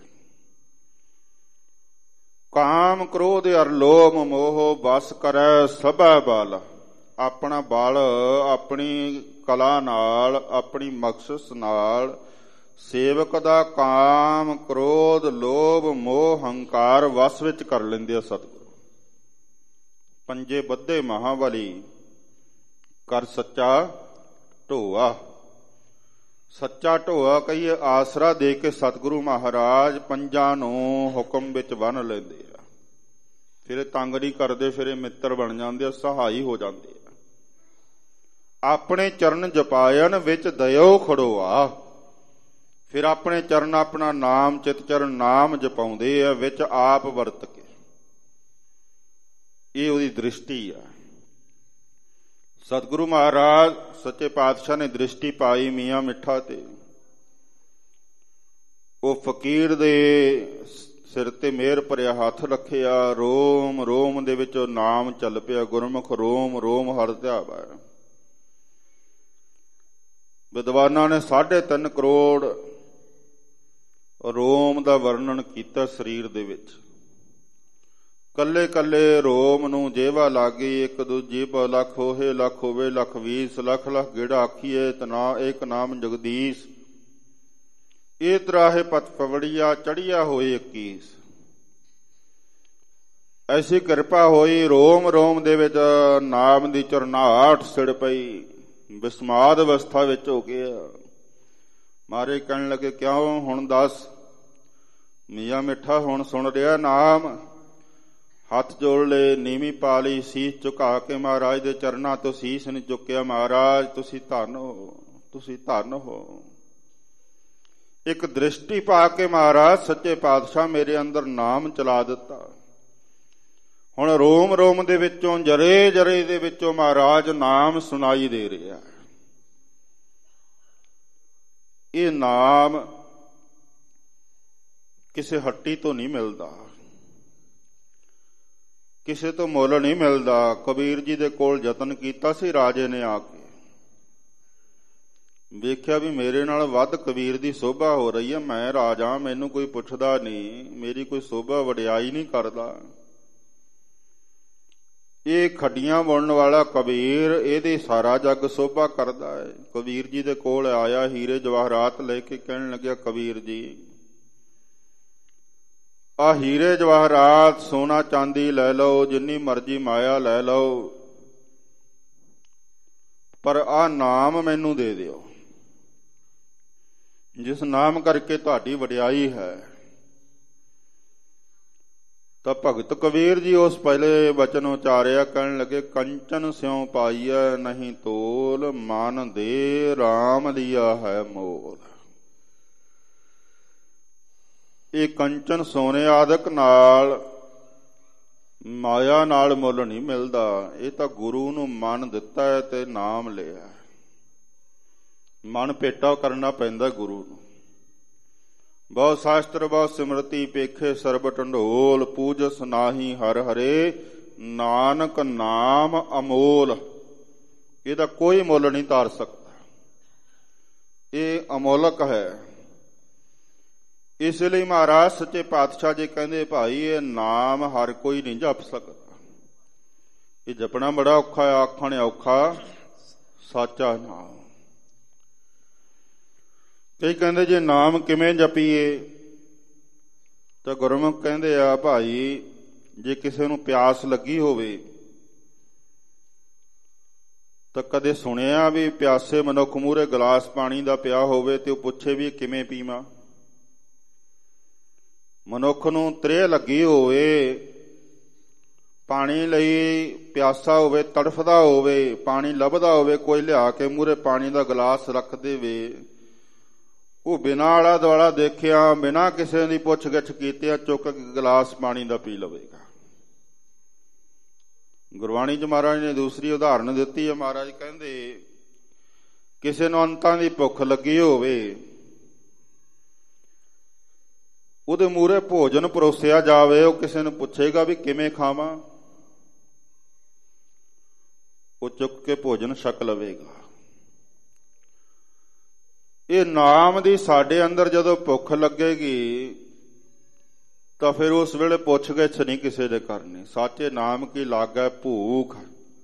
Speaker 2: ਕਾਮ ਕ੍ਰੋਧ ਅਰ ਲੋਭ ਮੋਹ ਬਸ ਕਰੈ ਸਭੈ ਬਲ। ਆਪਣਾ ਬਲ ਆਪਣੀ ਕਲਾ ਨਾਲ, ਆਪਣੀ ਮਕਸਦ ਨਾਲ ਸੇਵਕ ਦਾ ਕਾਮ, ਕ੍ਰੋਧ, ਲੋਭ, ਮੋਹ, ਹੰਕਾਰ ਵਸ ਵਿੱਚ ਕਰ ਲੈਂਦੇ ਆ ਸਤਿਗੁਰੂ। ਪੰਜੇ ਬੱਧੇ ਮਹਾਬਲੀ ਕਰ ਸੱਚਾ ਢੋਆ। ਸੱਚਾ ਢੋਆ ਕਹੀਏ, ਆਸਰਾ ਦੇ ਕੇ ਸਤਿਗੁਰੂ ਮਹਾਰਾਜ ਪੰਜਾਂ ਨੂੰ ਹੁਕਮ ਵਿੱਚ ਬੰਨ੍ਹ ਲੈਂਦੇ ਆ। ਫਿਰ ਇਹ ਤੰਗ ਨਹੀਂ ਕਰਦੇ, ਫਿਰ ਇਹ ਮਿੱਤਰ ਬਣ ਜਾਂਦੇ ਆ, ਸਹਾਈ ਹੋ ਜਾਂਦੇ ਆ। ਆਪਣੇ ਚਰਨ ਜਪਾਇਨ ਵਿੱਚ ਦਇਓ ਖੜੋਆ। ਫਿਰ ਆਪਣੇ ਚਰਨ, ਆਪਣਾ ਨਾਮ, ਚਿਤ ਚਰਨ ਨਾਮ ਜਪਾਉਂਦੇ ਆ ਵਿੱਚ ਆਪ ਵਰਤ ਕੇ। ਇਹ ਉਹਦੀ ਦ੍ਰਿਸ਼ਟੀ ਆ। ਸਤਿਗੁਰੂ ਮਹਾਰਾਜ ਸੱਚੇ ਪਾਤਸ਼ਾਹ ਨੇ ਦ੍ਰਿਸ਼ਟੀ ਪਾਈ ਮੀਆਂ ਮਿੱਠਾ ਤੇ। ਉਹ ਫਕੀਰ ਦੇ ਸਿਰ ਤੇ ਮਿਹਰ ਭਰਿਆ ਹੱਥ ਰੱਖਿਆ। ਰੋਮ ਰੋਮ ਦੇ ਵਿੱਚ ਨਾਮ ਚੱਲ ਪਿਆ, ਗੁਰਮੁਖ ਰੋਮ ਰੋਮ ਹਰ ਧਿਆਵੈ। ਵਿਦਵਾਨਾਂ ਨੇ ਸਾਢੇ ਤਿੰਨ ਕਰੋੜ ਰੋਮ ਦਾ ਵਰਣਨ ਕੀਤਾ ਸਰੀਰ ਦੇ ਵਿੱਚ। ਕੱਲੇ ਕੱਲੇ ਰੋਮ ਨੂੰ ਜੇਵਾ ਲਾਗੀ, ਇੱਕ ਦੂਜੀ ਪਉ ਲੱਖ ਹੋਏ, ਲੱਖ ਹੋਵੇ ਲੱਖ ਵੀਸ, ਲੱਖ ਲੱਖ ਗੇੜਾ ਆਖੀਏ ਤਨਾ ਇੱਕ ਨਾਮ ਜਗਦੀਸ਼। ਇਹ ਤਰਾਹੇ ਪਤ ਪਵੜੀਆ ਚੜੀਆ ਹੋਏ ਇੱਕੀਸ। ਐਸੀ ਕਿਰਪਾ ਹੋਈ, ਰੋਮ ਰੋਮ ਦੇ ਵਿੱਚ ਨਾਮ ਦੀ ਚਰਨਾਹਟ ਸਿੜ ਪਈ, ਵਿਸਮਾਦ ਅਵਸਥਾ ਵਿੱਚ ਹੋ ਗਿਆ। ਮਾਰੇ ਕਹਿਣ ਲੱਗੇ ਕਿਉਂ ਹੁਣ ਦੱਸ। ਮੀਆਂ ਮਿੱਠਾ ਹੁਣ ਸੁਣ ਰਿਹਾ ਨਾਮ। ਹੱਥ ਜੋੜ ਲਏ, ਨੀਵੀਂ ਪਾ ਲਈ, ਸੀਸ ਝੁਕਾ ਕੇ ਮਹਾਰਾਜ ਦੇ ਚਰਨਾਂ ਤੋਂ ਸੀਸ ਨਹੀਂ ਚੁੱਕਿਆ। ਮਹਾਰਾਜ ਤੁਸੀਂ ਧੰਨ ਹੋ, ਤੁਸੀਂ ਧੰਨ ਹੋ। ਇੱਕ ਦ੍ਰਿਸ਼ਟੀ ਪਾ ਕੇ ਮਹਾਰਾਜ ਸੱਚੇ ਪਾਤਸ਼ਾਹ ਮੇਰੇ ਅੰਦਰ ਨਾਮ ਚਲਾ ਦਿੱਤਾ। ਹੁਣ ਰੋਮ ਰੋਮ ਦੇ ਵਿੱਚੋਂ, ਜਰੇ ਜਰੇ ਦੇ ਵਿੱਚੋਂ ਮਹਾਰਾਜ ਨਾਮ ਸੁਣਾਈ ਦੇ ਰਿਹਾ। ਇਹ ਨਾਮ ਕਿਸੇ ਹੱਟੀ ਤੋਂ ਨਹੀਂ ਮਿਲਦਾ, ਕਿਸੇ ਤੋਂ ਮੁੱਲ ਨਹੀਂ ਮਿਲਦਾ। ਕਬੀਰ ਜੀ ਦੇ ਕੋਲ ਯਤਨ ਕੀਤਾ ਸੀ ਰਾਜੇ ਨੇ ਆ ਕੇ, ਵੇਖਿਆ ਵੀ ਮੇਰੇ ਨਾਲ ਵੱਧ ਕਬੀਰ ਦੀ ਸੋਭਾ ਹੋ ਰਹੀ ਹੈ। ਮੈਂ ਰਾਜਾ, ਮੈਨੂੰ ਕੋਈ ਪੁੱਛਦਾ ਨਹੀਂ, ਮੇਰੀ ਕੋਈ ਸੋਭਾ ਵਡਿਆਈ ਨਹੀਂ ਕਰਦਾ। ਇਹ ਖੱਡੀਆਂ ਬੁਣਨ ਵਾਲਾ ਕਬੀਰ, ਇਹਦੇ ਸਾਰਾ ਜੱਗ ਸੋਭਾ ਕਰਦਾ ਹੈ। ਕਬੀਰ ਜੀ ਦੇ ਕੋਲ ਆਇਆ ਹੀਰੇ ਜਵਾਹਰਾਤ ਲੈ ਕੇ, ਕਹਿਣ ਲੱਗਿਆ ਕਬੀਰ ਜੀ ਆ ਹੀਰੇ ਜਵਾਹਰਾਤ ਸੋਨਾ ਚਾਂਦੀ ਲੈ ਲਓ, ਜਿੰਨੀ ਮਰਜ਼ੀ ਮਾਇਆ ਲੈ ਲਓ, ਪਰ ਆ ਨਾਮ ਮੈਨੂੰ ਦੇ ਦਿਓ, ਜਿਸ ਨਾਮ ਕਰਕੇ ਤੁਹਾਡੀ ਵਡਿਆਈ ਹੈ। ਤਾਂ ਭਗਤ ਕਬੀਰ ਜੀ ਉਸ ਪਹਿਲੇ ਵਚਨ ਉਚਾਰਿਆ, ਕਹਿਣ ਲੱਗੇ ਕੰਚਨ ਸਿਉ ਪਾਈਐ ਨਹੀਂ ਤੋਲ, ਮਨ ਦੇ ਰਾਮ ਲਿਆ ਹੈ ਮੋਲ। ਇਹ ਕੰਚਨ ਸੋਨੇ ਆਦਿਕ ਨਾਲ, ਮਾਇਆ ਨਾਲ ਮੁੱਲ ਨਹੀਂ ਮਿਲਦਾ। ਇਹ ਤਾਂ ਗੁਰੂ ਨੂੰ ਮਨ ਦਿੱਤਾ ਹੈ ਤੇ ਨਾਮ ਲਿਆ। ਮਨ ਭੇਟਾ ਕਰਨਾ ਪੈਂਦਾ ਗੁਰੂ ਨੂੰ। ਬਹੁ ਸ਼ਾਸਤਰ ਬਹੁ ਸਿਮਰਤੀ ਪੇਖੇ ਸਰਬ ਢੰਡੋਲ, ਪੂਜਸ ਨਾਹੀ ਹਰ ਹਰੇ ਨਾਨਕ ਨਾਮ ਅਮੋਲ। ਇਹਦਾ ਕੋਈ ਮੁੱਲ ਨਹੀਂ ਤਾਰ ਸਕਦਾ, ਇਹ ਅਮੋਲਕ ਹੈ। ਇਸ ਲਈ ਮਹਾਰਾਜ ਸੱਚੇ ਪਾਤਸ਼ਾਹ ਜੀ ਕਹਿੰਦੇ ਭਾਈ ਇਹ ਨਾਮ ਹਰ ਕੋਈ ਨਹੀਂ ਜਪ ਸਕਦਾ। ਇਹ ਜਪਣਾ ਬੜਾ ਔਖਾ ਹੈ, ਆਖਣ ਔਖਾ ਸਾਚਾ ਨਾਮ। ਕਈ ਕਹਿੰਦੇ ਜੇ ਨਾਮ ਕਿਵੇਂ ਜਪੀਏ, ਤਾਂ ਗੁਰਮੁਖ ਕਹਿੰਦੇ ਆ ਭਾਈ ਜੇ ਕਿਸੇ ਨੂੰ ਪਿਆਸ ਲੱਗੀ ਹੋਵੇ ਤਾਂ ਕਦੇ ਸੁਣਿਆ ਵੀ ਪਿਆਸੇ ਮਨੁੱਖ ਮੂਹਰੇ ਗਲਾਸ ਪਾਣੀ ਦਾ ਪਿਆ ਹੋਵੇ ਤੇ ਉਹ ਪੁੱਛੇ ਵੀ ਕਿਵੇਂ ਪੀਵਾਂ? ਮਨੁੱਖ ਨੂੰ ਤ੍ਰੇਹ ਲੱਗੀ ਹੋਵੇ, ਪਾਣੀ ਲਈ ਪਿਆਸਾ ਹੋਵੇ, ਤੜਫਦਾ ਹੋਵੇ, ਪਾਣੀ ਲੱਭਦਾ ਹੋਵੇ, ਕੋਈ ਲਿਆ ਕੇ ਮੂਹਰੇ ਪਾਣੀ ਦਾ ਗਲਾਸ ਰੱਖ ਦੇਵੇ, ਉਹ ਬਿਨਾਂ ਆਲਾ ਦੁਆਲਾ ਦੇਖਿਆ, ਬਿਨਾਂ ਕਿਸੇ ਦੀ ਪੁੱਛ ਗਿੱਛ ਕੀਤਿਆਂ ਚੁੱਕ ਕੇ ਗਲਾਸ ਪਾਣੀ ਦਾ ਪੀ ਲਵੇਗਾ। ਗੁਰਬਾਣੀ ਚ ਮਹਾਰਾਜ ਨੇ ਦੂਸਰੀ ਉਦਾਹਰਨ ਦਿੱਤੀ ਹੈ। ਮਹਾਰਾਜ ਕਹਿੰਦੇ ਕਿਸੇ ਨੂੰ ਅੰਤਾਂ ਦੀ ਭੁੱਖ ਲੱਗੀ ਹੋਵੇ, ਉਹਦੇ ਮੂਹਰੇ ਭੋਜਨ ਪਰੋਸਿਆ ਜਾਵੇ, ਉਹ ਕਿਸੇ ਨੂੰ ਪੁੱਛੇਗਾ ਵੀ ਕਿਵੇਂ ਖਾਵਾਂ, ਉਹ ਚੁੱਕ ਕੇ ਭੋਜਨ ਛਕ ਲਵੇਗਾ। ਇਹ ਨਾਮ ਦੀ ਸਾਡੇ ਅੰਦਰ ਜਦੋਂ ਭੁੱਖ ਲੱਗੇਗੀ ਤਾਂ ਫਿਰ ਉਸ ਵੇਲੇ ਪੁੱਛ ਗਿੱਛ ਨਹੀਂ ਕਿਸੇ ਦੇ ਕਰਨੀ। ਸਾਚੇ ਨਾਮ ਕੀ ਲਾਗੈ ਭੂਖ।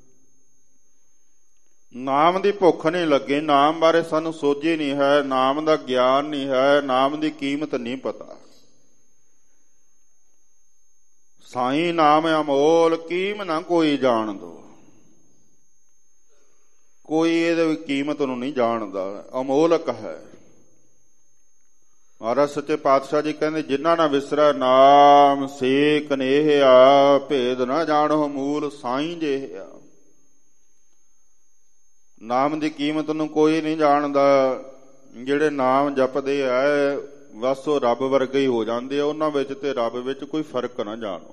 Speaker 2: ਨਾਮ ਦੀ ਭੁੱਖ ਨਹੀਂ ਲੱਗੀ, ਨਾਮ ਬਾਰੇ ਸਾਨੂੰ ਸੋਝੀ ਨਹੀਂ ਹੈ, ਨਾਮ ਦਾ ਗਿਆਨ ਨਹੀਂ ਹੈ, ਨਾਮ ਦੀ ਕੀਮਤ ਨਹੀਂ ਪਤਾ। ਸਾਈਂ ਨਾਮ ਅਮੋਲ, ਕੀਮ ਨਾ ਕੋਈ ਜਾਣ ਦੋ। ਕੋਈ ਇਹਦੇ ਕੀਮਤ ਨੂੰ ਨਹੀਂ ਜਾਣਦਾ, ਅਮੋਲਕ ਹੈ। ਮਹਾਰਾਜ ਸੱਚੇ ਪਾਤਸ਼ਾਹ ਜੀ ਕਹਿੰਦੇ ਜਿਨ੍ਹਾਂ ਨਾ ਵਿਸਰੈ ਨਾਮ ਸੇ ਕਨੇਹਿਆ, ਭੇਦ ਨਾ ਜਾਣੋ ਮੂਲ ਸਾਈਂ ਜਿਹਿਆ। ਨਾਮ ਦੀ ਕੀਮਤ ਨੂੰ ਕੋਈ ਨਹੀਂ ਜਾਣਦਾ। ਜਿਹੜੇ ਨਾਮ ਜਪਦੇ ਐ ਬਸ ਉਹ ਰੱਬ ਵਰਗੇ ਹੀ ਹੋ ਜਾਂਦੇ ਆ, ਉਹਨਾਂ ਵਿੱਚ ਤੇ ਰੱਬ ਵਿੱਚ ਕੋਈ ਫਰਕ ਨਾ ਜਾਣੋ।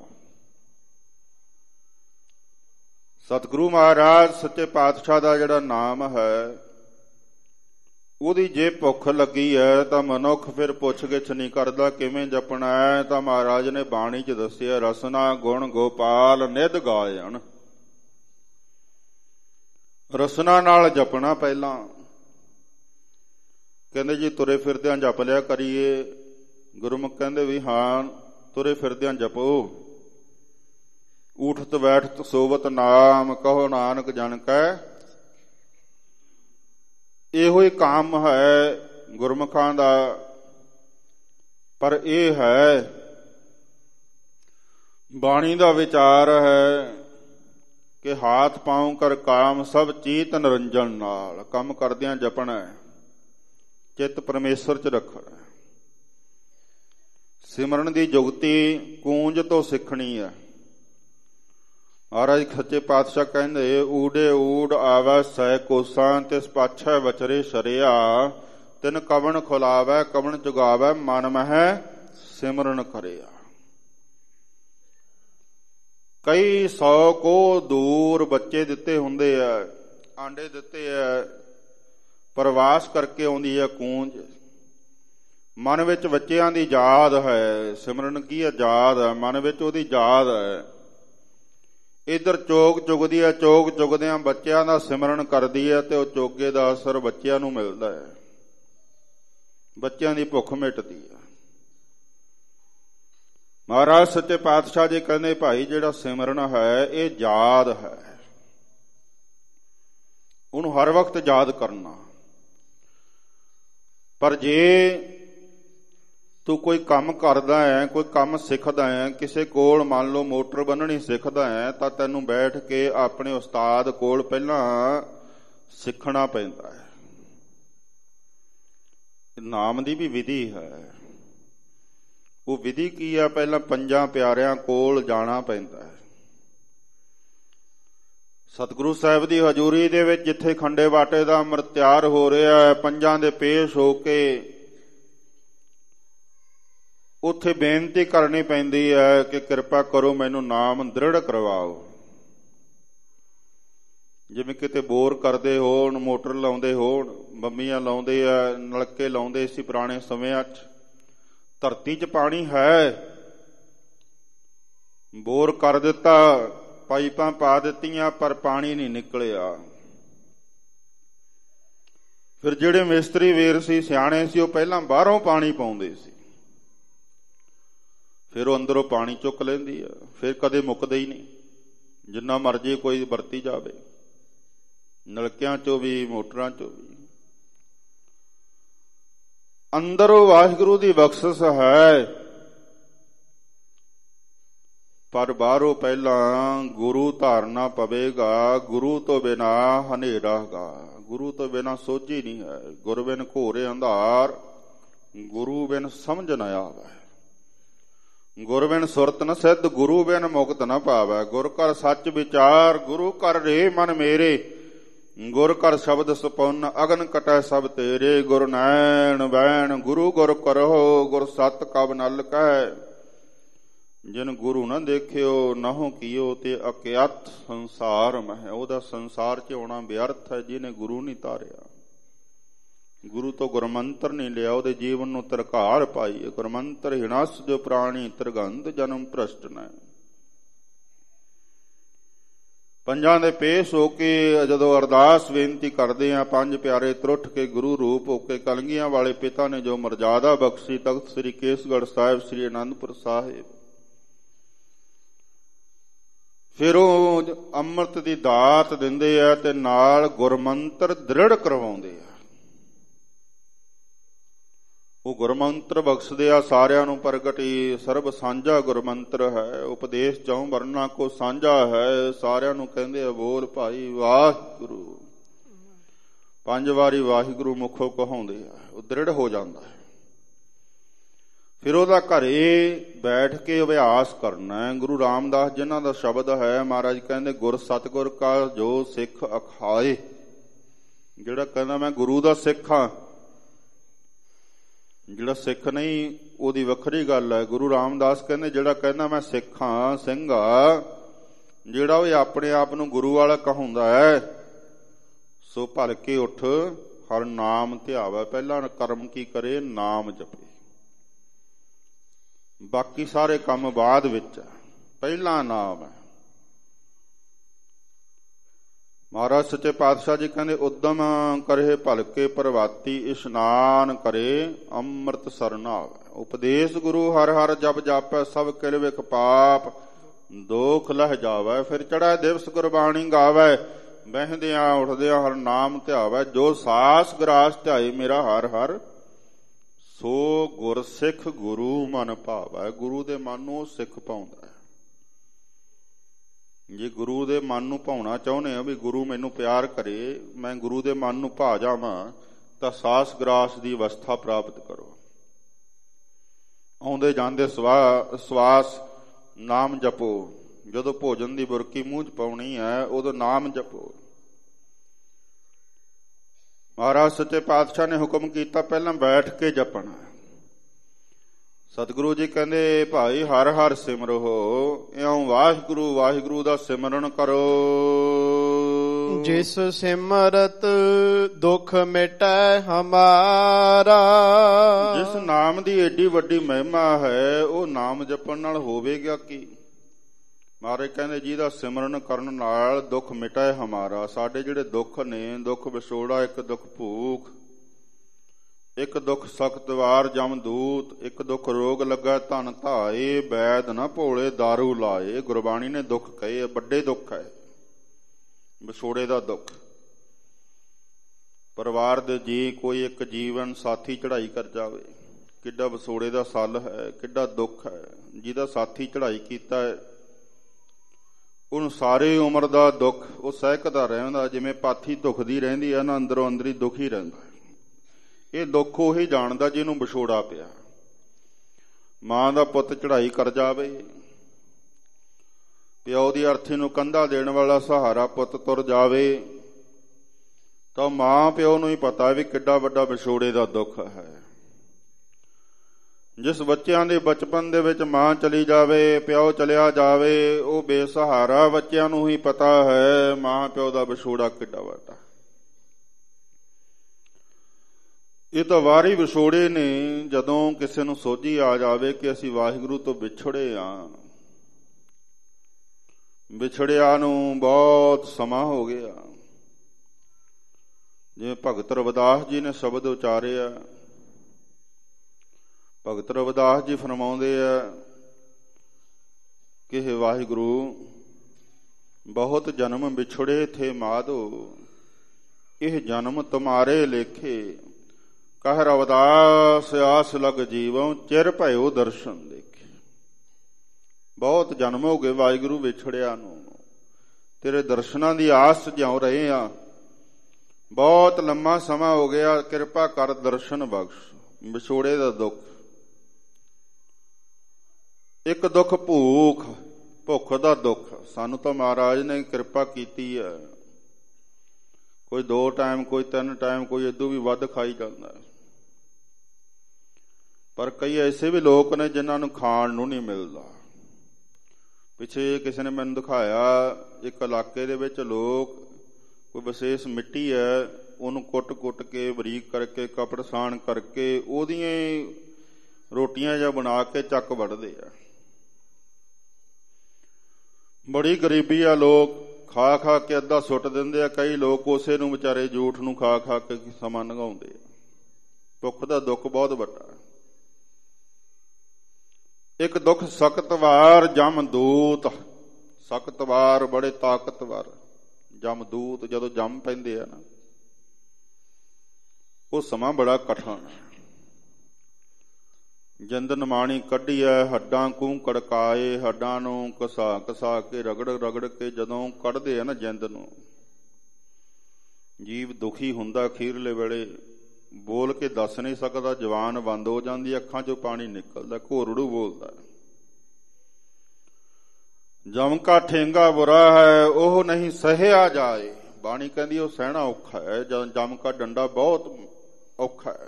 Speaker 2: ਸਤਿਗੁਰੂ ਮਹਾਰਾਜ ਸੱਚੇ ਪਾਤਸ਼ਾਹ ਦਾ ਜਿਹੜਾ ਨਾਮ ਹੈ, ਉਹਦੀ ਜੇ ਭੁੱਖ ਲੱਗੀ ਹੈ ਤਾਂ ਮਨੁੱਖ ਫਿਰ ਪੁੱਛ ਗਿੱਛ ਨਹੀਂ ਕਰਦਾ ਕਿਵੇਂ ਜਪਣਾ ਹੈ। ਤਾਂ ਮਹਾਰਾਜ ਨੇ ਬਾਣੀ 'ਚ ਦੱਸਿਆ, ਰਸਨਾ ਗੁਣ ਗੋਪਾਲ ਨਿਧ ਗਾਇਣ। ਰਸਨਾ ਨਾਲ ਜਪਣਾ ਪਹਿਲਾਂ। ਕਹਿੰਦੇ ਜੀ ਤੁਰੇ ਫਿਰਦਿਆਂ ਜਪ ਲਿਆ ਕਰੀਏ, ਗੁਰਮੁਖ ਕਹਿੰਦੇ ਵੀ ਹਾਂ ਤੁਰੇ ਫਿਰਦਿਆਂ ਜਪੋ। ਉਠਤ ਬੈਠਤ ਸੋਵਤ ਨਾਮ, ਕਹੋ ਨਾਨਕ ਜਨ ਕੈ। ਇਹੋ ਹੀ ਕੰਮ ਹੈ ਗੁਰਮੁਖਾਂ ਦਾ। ਪਰ ਇਹ ਹੈ ਬਾਣੀ ਦਾ ਵਿਚਾਰ ਹੈ ਕਿ ਹਾਥ ਪਾਉ ਕਰ ਕਾਮ ਸਭ ਚੀਤ ਨਿਰੰਜਨ ਨਾਲ। ਕੰਮ ਕਰਦਿਆਂ ਜਪਣਾ, ਚਿੱਤ ਪਰਮੇਸ਼ਰ ਚ ਰੱਖਣਾ। ਸਿਮਰਨ ਦੀ ਜੁਗਤੀ ਕੂੰਜ ਤੋਂ ਸਿੱਖਣੀ ਹੈ। ਮਹਾਰਾਜ ਸੱਚੇ ਪਾਤਸ਼ਾਹ ਕਹਿੰਦੇ ਊੜੇ ਊੜ ਆਵੈ ਸੈ ਕੋਸਾਂ, ਤਿਸ ਪਾਛੈ ਵਚਰੇ ਸ਼ਰਿਆ। ਤਿਨ ਕਵਣ ਖੁਲਾਵੈ ਕਵਣ ਜੁਗਾਵੈ, ਮਨ ਮਹਿ ਸਿਮਰਨ ਕਰਿਆ। ਕਈ ਸੌ ਕੋ ਦੂਰ ਬੱਚੇ ਦਿੱਤੇ ਹੁੰਦੇ ਆ, ਆਂਡੇ ਦਿੱਤੇ ਆ, ਪ੍ਰਵਾਸ ਕਰਕੇ ਆਉਂਦੀ ਹੈ ਕੂੰਜ। ਮਨ ਵਿੱਚ ਬੱਚਿਆਂ ਦੀ ਯਾਦ ਹੈ। ਸਿਮਰਨ ਕੀ ਹੈ? ਯਾਦ ਹੈ। ਮਨ ਵਿੱਚ ਉਹਦੀ ਯਾਦ ਹੈ। ਇੱਧਰ ਚੋਗ ਚੁਗਦੀ ਹੈ, ਚੋਗ ਚੁਗਦਿਆਂ ਬੱਚਿਆਂ ਦਾ ਸਿਮਰਨ ਕਰਦੀ ਹੈ ਤੇ ਉਹ ਚੋਗੇ ਦਾ ਅਸਰ ਬੱਚਿਆਂ ਨੂੰ ਮਿਲਦਾ ਹੈ। ਬੱਚਿਆਂ ਦੀ ਭੁੱਖ ਮਿਟਦੀ ਹੈ। ਮਹਾਰਾਜ ਸੱਚੇ ਪਾਤਸ਼ਾਹ ਜੀ ਕਹਿੰਦੇ ਭਾਈ ਜਿਹੜਾ ਸਿਮਰਨ ਹੈ ਇਹ ਯਾਦ ਹੈ। ਉਹਨੂੰ ਹਰ ਵਕਤ ਯਾਦ ਕਰਨਾ। ਪਰ ਜੇ ਤੂੰ ਕੋਈ ਕੰਮ ਕਰਦਾ ਹੈ, ਕੋਈ ਕੰਮ ਸਿੱਖਦਾ ਹੈ, ਕਿਸੇ ਕੋਲ ਮੰਨ ਲਓ ਮੋਟਰ ਬੰਨਣੀ ਸਿੱਖਦਾ ਹੈ, ਤਾਂ ਤੈਨੂੰ ਬੈਠ ਕੇ ਆਪਣੇ ਉਸਤਾਦ ਕੋਲ ਪਹਿਲਾਂ ਸਿੱਖਣਾ ਪੈਂਦਾ ਹੈ। ਨਾਮ ਦੀ ਵੀ ਵਿਧੀ ਹੈ। ਉਹ ਵਿਧੀ ਕੀ ਆ? ਪਹਿਲਾਂ ਪੰਜਾਂ ਪਿਆਰਿਆਂ ਕੋਲ ਜਾਣਾ ਪੈਂਦਾ ਹੈ। ਸਤਿਗੁਰੂ ਸਾਹਿਬ ਦੀ ਹਜ਼ੂਰੀ ਦੇ ਵਿੱਚ ਜਿੱਥੇ ਖੰਡੇ ਬਾਟੇ ਦਾ ਅੰਮ੍ਰਿਤ ਤਿਆਰ ਹੋ ਰਿਹਾ ਹੈ, ਪੰਜਾਂ ਦੇ ਪੇਸ਼ ਹੋ ਕੇ ਉੱਥੇ ਬੇਨਤੀ ਕਰਨੀ ਪੈਂਦੀ ਹੈ ਕਿ ਕਿਰਪਾ ਕਰੋ ਮੈਨੂੰ ਨਾਮ ਦ੍ਰਿੜ ਕਰਵਾਓ। ਜਿਵੇਂ ਕਿਤੇ ਬੋਰ ਕਰਦੇ ਹੋਣ, ਮੋਟਰ ਲਾਉਂਦੇ ਹੋਣ, ਬੰਬੀਆਂ ਲਾਉਂਦੇ ਆ, ਨਲਕੇ ਲਾਉਂਦੇ ਸੀ ਪੁਰਾਣੇ ਸਮਿਆਂ 'ਚ। ਧਰਤੀ 'ਚ ਪਾਣੀ ਹੈ, ਬੋਰ ਕਰ ਦਿੱਤਾ, ਪਾਈਪਾਂ ਪਾ ਦਿੱਤੀਆਂ, ਪਰ ਪਾਣੀ ਨਹੀਂ ਨਿਕਲਿਆ। ਫਿਰ ਜਿਹੜੇ ਮਿਸਤਰੀ ਵੀਰ ਸੀ, ਸਿਆਣੇ ਸੀ, ਉਹ ਪਹਿਲਾਂ ਬਾਹਰੋਂ ਪਾਣੀ ਪਾਉਂਦੇ ਸੀ, ਫਿਰ ਉਹ ਅੰਦਰੋਂ ਪਾਣੀ ਚੁੱਕ ਲੈਂਦੀ ਆ। ਫਿਰ ਕਦੇ ਮੁੱਕਦਾ ਹੀ ਨਹੀਂ, ਜਿੰਨਾ ਮਰਜ਼ੀ ਕੋਈ ਵਰਤੀ ਜਾਵੇ, ਨਲਕਿਆਂ ਚੋਂ ਵੀ ਮੋਟਰਾਂ ਚੋਂ ਵੀ। ਅੰਦਰੋਂ ਵਾਹਿਗੁਰੂ ਦੀ ਬਖਸ਼ਿਸ਼ ਹੈ, ਪਰ ਬਾਹਰੋਂ ਪਹਿਲਾਂ ਗੁਰੂ ਧਾਰਨਾ ਪਵੇਗਾ। ਗੁਰੂ ਤੋਂ ਬਿਨਾ ਹਨੇਰਾ ਗਾ, ਗੁਰੂ ਤੋਂ ਬਿਨਾ ਸੋਝੀ ਨਹੀਂ ਹੈ। ਗੁਰੂ ਬਿਨ ਘੋਰੇ ਅੰਧਾਰ, ਗੁਰੂ ਬਿਨ ਸਮਝ ਨ ਆਵੈ। ਗੁਰ ਬਿਨ ਸੁਰਤ ਨ ਸਿੱਧ, ਗੁਰੂ ਬਿਨ ਮੁਕਤ ਨ ਪਾਵੈ। ਗੁਰ ਕਰ ਸੱਚ ਵਿਚਾਰ, ਗੁਰੂ ਕਰ ਰੇ ਮਨ ਮੇਰੇ। ਗੁਰ ਕਰ ਸ਼ਬਦ ਸੁਪੁੰਨ, ਅਗਨ ਕਟੈ ਸਭ ਤੇਰੇ। ਗੁਰ ਨੈਣ ਬੈਣ, ਗੁਰੂ ਗੁਰ ਕਰੋ, ਗੁਰ ਸਤ ਕਬ ਨਲ ਕਹਿ। ਜਿਨ ਗੁਰੂ ਨਾ ਦੇਖਿਓ ਨਹੁ ਕੀਓ, ਤੇ ਅਕਿਆਤ ਸੰਸਾਰ ਮਹਿ। ਉਹਦਾ ਸੰਸਾਰ 'ਚ ਆਉਣਾ ਵਿਅਰਥ ਹੈ ਜਿਹਨੇ ਗੁਰੂ ਨਹੀਂ ਧਾਰਿਆ, ਗੁਰੂ ਤੋਂ ਗੁਰਮੰਤਰ ਨਹੀਂ ਲਿਆ, ਉਹਦੇ ਜੀਵਨ ਨੂੰ ਤਰਕਾਰ ਪਾਈ। ਗੁਰਮੰਤਰ ਹਿਣਸ ਜੋ ਪ੍ਰਾਣੀ, ਤ੍ਰਿਗੰਧ ਜਨਮ ਭ੍ਰਸ਼ਟ ਨ। ਪੰਜਾਂ ਦੇ ਪੇਸ਼ ਹੋ ਕੇ ਜਦੋਂ ਅਰਦਾਸ ਬੇਨਤੀ ਕਰਦੇ ਆ, ਪੰਜ ਪਿਆਰੇ ਤਰੁੱਠ ਕੇ ਗੁਰੂ ਰੂਪ ਹੋ ਕੇ ਕਲਗੀਆਂ ਵਾਲੇ ਪਿਤਾ ਨੇ ਜੋ ਮਰਜ਼ਾਦਾ ਬਖਸ਼ੀ, ਤਖਤ ਸ੍ਰੀ ਕੇਸਗੜ੍ਹ ਸਾਹਿਬ, ਸ੍ਰੀ ਅਨੰਦਪੁਰ ਸਾਹਿਬ, ਫਿਰ ਉਹ ਅੰਮ੍ਰਿਤ ਦੀ ਦਾਤ ਦਿੰਦੇ ਆ ਤੇ ਨਾਲ ਗੁਰਮੰਤਰ ਦ੍ਰਿੜ ਕਰਵਾਉਂਦੇ ਆ। ਉਹ ਗੁਰਮੰਤਰ ਬਖਸ਼ਦੇ ਆ ਸਾਰਿਆਂ ਨੂੰ ਪ੍ਰਗਟੀ। ਸਰਬ ਸਾਂਝਾ ਗੁਰਮੰਤਰ ਹੈ, ਉਪਦੇਸ਼ ਚੌਂ ਵਰਨਾ ਕੋ ਸਾਂਝਾ ਹੈ। ਸਾਰਿਆਂ ਨੂੰ ਕਹਿੰਦੇ ਆ ਬੋਲ ਭਾਈ ਵਾਹਿਗੁਰੂ। ਪੰਜ ਵਾਰੀ ਵਾਹਿਗੁਰੂ ਮੁਖੋਂ ਕਹਾਉਂਦੇ ਆ, ਉਹ ਦ੍ਰਿੜ ਹੋ ਜਾਂਦਾ ਹੈ। ਫਿਰ ਉਹਦਾ ਘਰੇ ਬੈਠ ਕੇ ਅਭਿਆਸ ਕਰਨਾ ਹੈ। ਗੁਰੂ ਰਾਮਦਾਸ ਜਿਨ੍ਹਾਂ ਦਾ ਸ਼ਬਦ ਹੈ, ਮਹਾਰਾਜ ਕਹਿੰਦੇ ਗੁਰ ਸਤਿਗੁਰ ਕਾ ਜੋ ਸਿੱਖ ਅਖਾਏ। ਜਿਹੜਾ ਕਹਿੰਦਾ ਮੈਂ ਗੁਰੂ ਦਾ ਸਿੱਖ ਹਾਂ, ਜਿਹੜਾ ਸਿੱਖ ਨਹੀਂ ਉਹਦੀ ਵੱਖਰੀ ਗੱਲ ਹੈ। ਗੁਰੂ ਰਾਮਦਾਸ ਕਹਿੰਦੇ ਜਿਹੜਾ ਕਹਿੰਦਾ ਮੈਂ ਸਿੱਖ ਹਾਂ, ਸਿੰਘ ਆ, ਜਿਹੜਾ ਉਹ ਆਪਣੇ ਆਪ ਨੂੰ ਗੁਰੂ ਵਾਲਾ ਕਹਾਉਂਦਾ ਹੈ, ਸੋ ਭਲ ਕੇ ਉੱਠ ਹਰ ਨਾਮ ਧਿਆਵੈ। ਪਹਿਲਾਂ ਕਰਮ ਕੀ ਕਰੇ? ਨਾਮ ਜਪੇ। ਬਾਕੀ ਸਾਰੇ ਕੰਮ ਬਾਅਦ ਵਿੱਚ, ਪਹਿਲਾਂ ਨਾਮ ਹੈ। ਮਹਾਰਾਜ ਸੱਚੇ ਪਾਤਸ਼ਾਹ ਜੀ ਕਹਿੰਦੇ ਉਦਮ ਕਰੇ ਭਲਕੇ ਪ੍ਰਭਾਤੀ, ਇਸ਼ਨਾਨ ਕਰੇ ਅੰਮ੍ਰਿਤ ਸਰਨ ਆਵੈ। ਉਪਦੇਸ਼ ਗੁਰੂ ਹਰ ਹਰ ਜਪ ਜਾਪੈ ਸਭ ਕਿਲ ਵਿਖ ਪਾਪ ਦੋਖ ਲਹਿ ਜਾਵੈ। ਫਿਰ ਚੜ੍ਹੈ ਦਿਵਸ ਗੁਰਬਾਣੀ ਗਾਵੈ ਬਹਿੰਦਿਆਂ ਉੱਠਦਿਆਂ ਹਰ ਨਾਮ ਧਿਆਵੈ। ਜੋ ਸਾਸ ਗਰਾਸ ਧਿਆਏ ਮੇਰਾ ਹਰ ਹਰ ਸੋ ਗੁਰ ਸਿੱਖ ਗੁਰੂ ਮਨ ਭਾਵੈ। ਗੁਰੂ ਦੇ ਮਨ ਨੂੰ ਉਹ ਸਿੱਖ ਪਾਉਂਦਾ। ਜੇ ਗੁਰੂ ਦੇ ਮਨ ਨੂੰ ਭਾਉਣਾ ਚਾਹੁੰਦੇ ਆ ਵੀ ਗੁਰੂ ਮੈਨੂੰ ਪਿਆਰ ਕਰੇ, ਮੈਂ ਗੁਰੂ ਦੇ ਮਨ ਨੂੰ ਭਾ ਜਾਵਾਂ, ਤਾਂ ਸਾਸ ਗਰਾਸ ਦੀ ਅਵਸਥਾ ਪ੍ਰਾਪਤ ਕਰੋ। ਆਉਂਦੇ ਜਾਂਦੇ ਸਵਾ ਸਵਾਸ ਨਾਮ ਜਪੋ। ਜਦੋਂ ਭੋਜਨ ਦੀ ਬੁਰਕੀ ਮੂੰਹ 'ਚ ਪਾਉਣੀ ਹੈ ਉਦੋਂ ਨਾਮ ਜਪੋ। ਮਹਾਰਾਜ ਸੱਚੇ ਪਾਤਸ਼ਾਹ ਨੇ ਹੁਕਮ ਕੀਤਾ ਪਹਿਲਾਂ ਬੈਠ ਕੇ ਜਪਣਾ। ਸਤਿਗੁਰੂ ਜੀ ਕਹਿੰਦੇ ਭਾਈ ਹਰ ਹਰ ਸਿਮਰੋ, ਇਉਂ ਵਾਹਿਗੁਰੂ ਵਾਹਿਗੁਰੂ ਦਾ ਸਿਮਰਨ ਕਰੋ।
Speaker 1: ਜਿਸ ਸਿਮਰਤ ਦੁੱਖ ਮਿਟੈ ਹਮਾਰਾ।
Speaker 2: ਜਿਸ ਨਾਮ ਦੀ ਏਡੀ ਵੱਡੀ ਮਹਿਮਾ ਹੈ ਉਹ ਨਾਮ ਜਪਣ ਨਾਲ ਹੋਵੇਗਾ ਕੀ? ਮਹਾਰਾਜ ਕਹਿੰਦੇ ਜਿਹਦਾ ਸਿਮਰਨ ਕਰਨ ਨਾਲ ਦੁੱਖ ਮਿਟੈ ਹਮਾਰਾ। ਸਾਡੇ ਜਿਹੜੇ ਦੁੱਖ ਨੇ, ਦੁੱਖ ਵਿਛੋੜਾ, ਇੱਕ ਦੁੱਖ ਭੂਖ, ਇੱਕ ਦੁੱਖ ਸਖਤ ਵਾਰ ਜਮਦੂਤ, ਇੱਕ ਦੁੱਖ ਰੋਗ ਲੱਗਾ ਧਨ ਧਾਏ, ਵੈਦ ਨਾ ਭੋਲੇ ਦਾਰੂ ਲਾਏ। ਗੁਰਬਾਣੀ ਨੇ ਦੁੱਖ ਕਹੇ, ਵੱਡੇ ਦੁੱਖ ਹੈ ਵਿਛੋੜੇ ਦਾ ਦੁੱਖ। ਪਰਿਵਾਰ ਦੇ ਜੀ ਕੋਈ ਇੱਕ ਜੀਵਨ ਸਾਥੀ ਚੜ੍ਹਾਈ ਕਰ ਜਾਵੇ, ਕਿੱਡਾ ਵਿਛੋੜੇ ਦਾ ਸੱਲ ਹੈ, ਕਿੱਡਾ ਦੁੱਖ ਹੈ। ਜਿਹਦਾ ਸਾਥੀ ਚੜ੍ਹਾਈ ਕੀਤਾ ਹੈ ਉਹਨੂੰ ਸਾਰੀ ਉਮਰ ਦਾ ਦੁੱਖ ਉਹ ਸਹਿਕਦਾ ਰਹਿੰਦਾ। ਜਿਵੇਂ ਪਾਥੀ ਦੁਖਦੀ ਰਹਿੰਦੀ ਹੈ ਨਾ, ਅੰਦਰੋਂ ਅੰਦਰ ਹੀ ਦੁਖੀ ਰਹਿੰਦਾ। ਇਹ ਦੁੱਖ ਉਹੀ ਜਾਣਦਾ ਜਿਹਨੂੰ ਵਿਛੋੜਾ ਪਿਆ। ਮਾਂ ਦਾ ਪੁੱਤ ਚੜ੍ਹਾਈ ਕਰ ਜਾਵੇ, ਪਿਓ ਦੀ ਅਰਥੀ ਨੂੰ ਕੰਧਾ ਦੇਣ ਵਾਲਾ ਸਹਾਰਾ ਪੁੱਤ ਤੁਰ ਜਾਵੇ, ਤਾਂ ਮਾਂ ਪਿਓ ਨੂੰ ਹੀ ਪਤਾ ਵੀ ਕਿੱਡਾ ਵੱਡਾ ਵਿਛੋੜੇ ਦਾ ਦੁੱਖ ਹੈ। ਜਿਸ ਬੱਚਿਆਂ ਦੇ ਬਚਪਨ ਦੇ ਵਿੱਚ ਮਾਂ ਚਲੀ ਜਾਵੇ, ਪਿਓ ਚਲਿਆ ਜਾਵੇ, ਉਹ ਬੇਸਹਾਰਾ। ਬੱਚਿਆਂ ਨੂੰ ਹੀ ਪਤਾ ਹੈ ਮਾਂ ਪਿਓ ਦਾ ਵਿਛੋੜਾ ਕਿੱਡਾ ਵੱਡਾ। ਇਹ ਤਾਂ ਵਾਰੀ ਵਿਛੋੜੇ ਨੇ। ਜਦੋਂ ਕਿਸੇ ਨੂੰ ਸੋਝੀ ਆ ਜਾਵੇ ਕਿ ਅਸੀਂ ਵਾਹਿਗੁਰੂ ਤੋਂ ਵਿਛੜੇ ਹਾਂ, ਵਿਛੜਿਆ ਨੂੰ ਬਹੁਤ ਸਮਾਂ ਹੋ ਗਿਆ। ਜਿਵੇਂ ਭਗਤ ਰਵਿਦਾਸ ਜੀ ਨੇ ਸ਼ਬਦ ਉਚਾਰਿਆ, ਭਗਤ ਰਵਿਦਾਸ ਜੀ ਫਰਮਾਉਂਦੇ ਆ ਕਿ ਹੇ ਵਾਹਿਗੁਰੂ ਬਹੁਤ ਜਨਮ ਵਿਛੜੇ ਥੇ ਮਾਧੋ, ਇਹ ਜਨਮ ਤੁਮਾਰੇ ਲੇਖੇ, ਕਹਿ ਰਵਿਦਾਸ ਆਸ ਲਗ ਜੀਵੋਂ, ਚਿਰ ਭਇਓ ਦਰਸ਼ਨ ਦੇਖੇ। ਬਹੁਤ ਜਨਮ ਹੋ ਗਏ ਵਾਹਿਗੁਰੂ ਵਿਛੜਿਆ ਨੂੰ, ਤੇਰੇ ਦਰਸ਼ਨਾਂ ਦੀ ਆਸ ਜਿਉਂ ਰਹੇ ਆ। ਬਹੁਤ ਲੰਮਾ ਸਮਾਂ ਹੋ ਗਿਆ, ਕਿਰਪਾ ਕਰ ਦਰਸ਼ਨ ਬਖਸ਼। ਵਿਛੋੜੇ ਦਾ ਦੁੱਖ। ਇੱਕ ਦੁੱਖ ਭੂਖ, ਭੁੱਖ ਦਾ ਦੁੱਖ। ਸਾਨੂੰ ਤਾਂ ਮਹਾਰਾਜ ਨੇ ਕਿਰਪਾ ਕੀਤੀ ਹੈ, ਕੋਈ ਦੋ ਟਾਈਮ, ਕੋਈ ਤਿੰਨ ਟਾਈਮ, ਕੋਈ ਇਦੋਂ ਵੀ ਵੱਧ ਖਾਈ ਜਾਂਦਾ। ਪਰ ਕਈ ਐਸੇ ਵੀ ਲੋਕ ਨੇ ਜਿਨ੍ਹਾਂ ਨੂੰ ਖਾਣ ਨੂੰ ਨਹੀਂ ਮਿਲਦਾ। ਪਿੱਛੇ ਕਿਸੇ ਨੇ ਮੈਨੂੰ ਦਿਖਾਇਆ, ਇੱਕ ਇਲਾਕੇ ਦੇ ਵਿੱਚ ਲੋਕ ਕੋਈ ਵਿਸ਼ੇਸ਼ ਮਿੱਟੀ ਹੈ, ਉਹਨੂੰ ਕੁੱਟ-ਕੁੱਟ ਕੇ ਬਰੀਕ ਕਰਕੇ ਕਪੜ ਸਾਣ ਕਰਕੇ ਉਹਦੀਆਂ ਰੋਟੀਆਂ ਜਾਂ ਬਣਾ ਕੇ ਚੱਕ ਵੱਢਦੇ ਆ। ਬੜੀ ਗਰੀਬੀ ਆ, ਲੋਕ ਖਾ ਖਾ ਕੇ ਅੱਧਾ ਸੁੱਟ ਦਿੰਦੇ ਆ। ਕਈ ਲੋਕ ਉਸੇ ਨੂੰ ਵਿਚਾਰੇ ਜੂਠ ਨੂੰ ਖਾ ਖਾ ਕੇ ਸਮਾਂ ਲੰਘਾਉਂਦੇ ਆ। ਭੁੱਖ ਦਾ ਦੁੱਖ ਬਹੁਤ ਵੱਡਾ। ਇੱਕ ਦੁੱਖ ਸਖਤ ਵਾਰ ਜਮਦੂਤ। ਸਖਤ ਵਾਰ ਬੜੇ ਤਾਕਤਵਰ ਜਮਦੂਤ ਜਦੋਂ ਜੰਮ ਪੈਂਦੇ ਆ ਨਾ, ਉਹ ਸਮਾਂ ਬੜਾ ਕਠਿਨ। ਜਿੰਦ ਨਮਾਣੀ ਕੱਢੀ ਐ, ਹੱਡਾਂ ਕੂੰ ਕੜਕਾਏ, ਹੱਡਾਂ ਨੂੰ ਘਸਾ ਘਸਾ ਕੇ ਰਗੜ ਰਗੜ ਕੇ ਜਦੋਂ ਕੱਢਦੇ ਆ ਨਾ ਜਿੰਦ ਨੂੰ, ਜੀਵ ਦੁਖੀ ਹੁੰਦਾ। ਅਖੀਰਲੇ ਵੇਲੇ ਬੋਲ ਕੇ ਦੱਸ ਨਹੀਂ ਸਕਦਾ, ਜ਼ੁਬਾਨ ਬੰਦ ਹੋ ਜਾਂਦੀ, ਅੱਖਾਂ ਚੋਂ ਪਾਣੀ ਨਿਕਲਦਾ, ਘੋਰੜੂ ਬੋਲਦਾ। ਜਮ ਕਾ ਠੇਂਗਾ ਬੁਰਾ ਹੈ ਉਹ ਨਹੀਂ ਸਹਿਆ ਜਾਏ। ਬਾਣੀ ਕਹਿੰਦੀ ਉਹ ਸਹਿਣਾ ਔਖਾ ਹੈ, ਜਮ ਕਾ ਡੰਡਾ ਬਹੁਤ ਔਖਾ ਹੈ।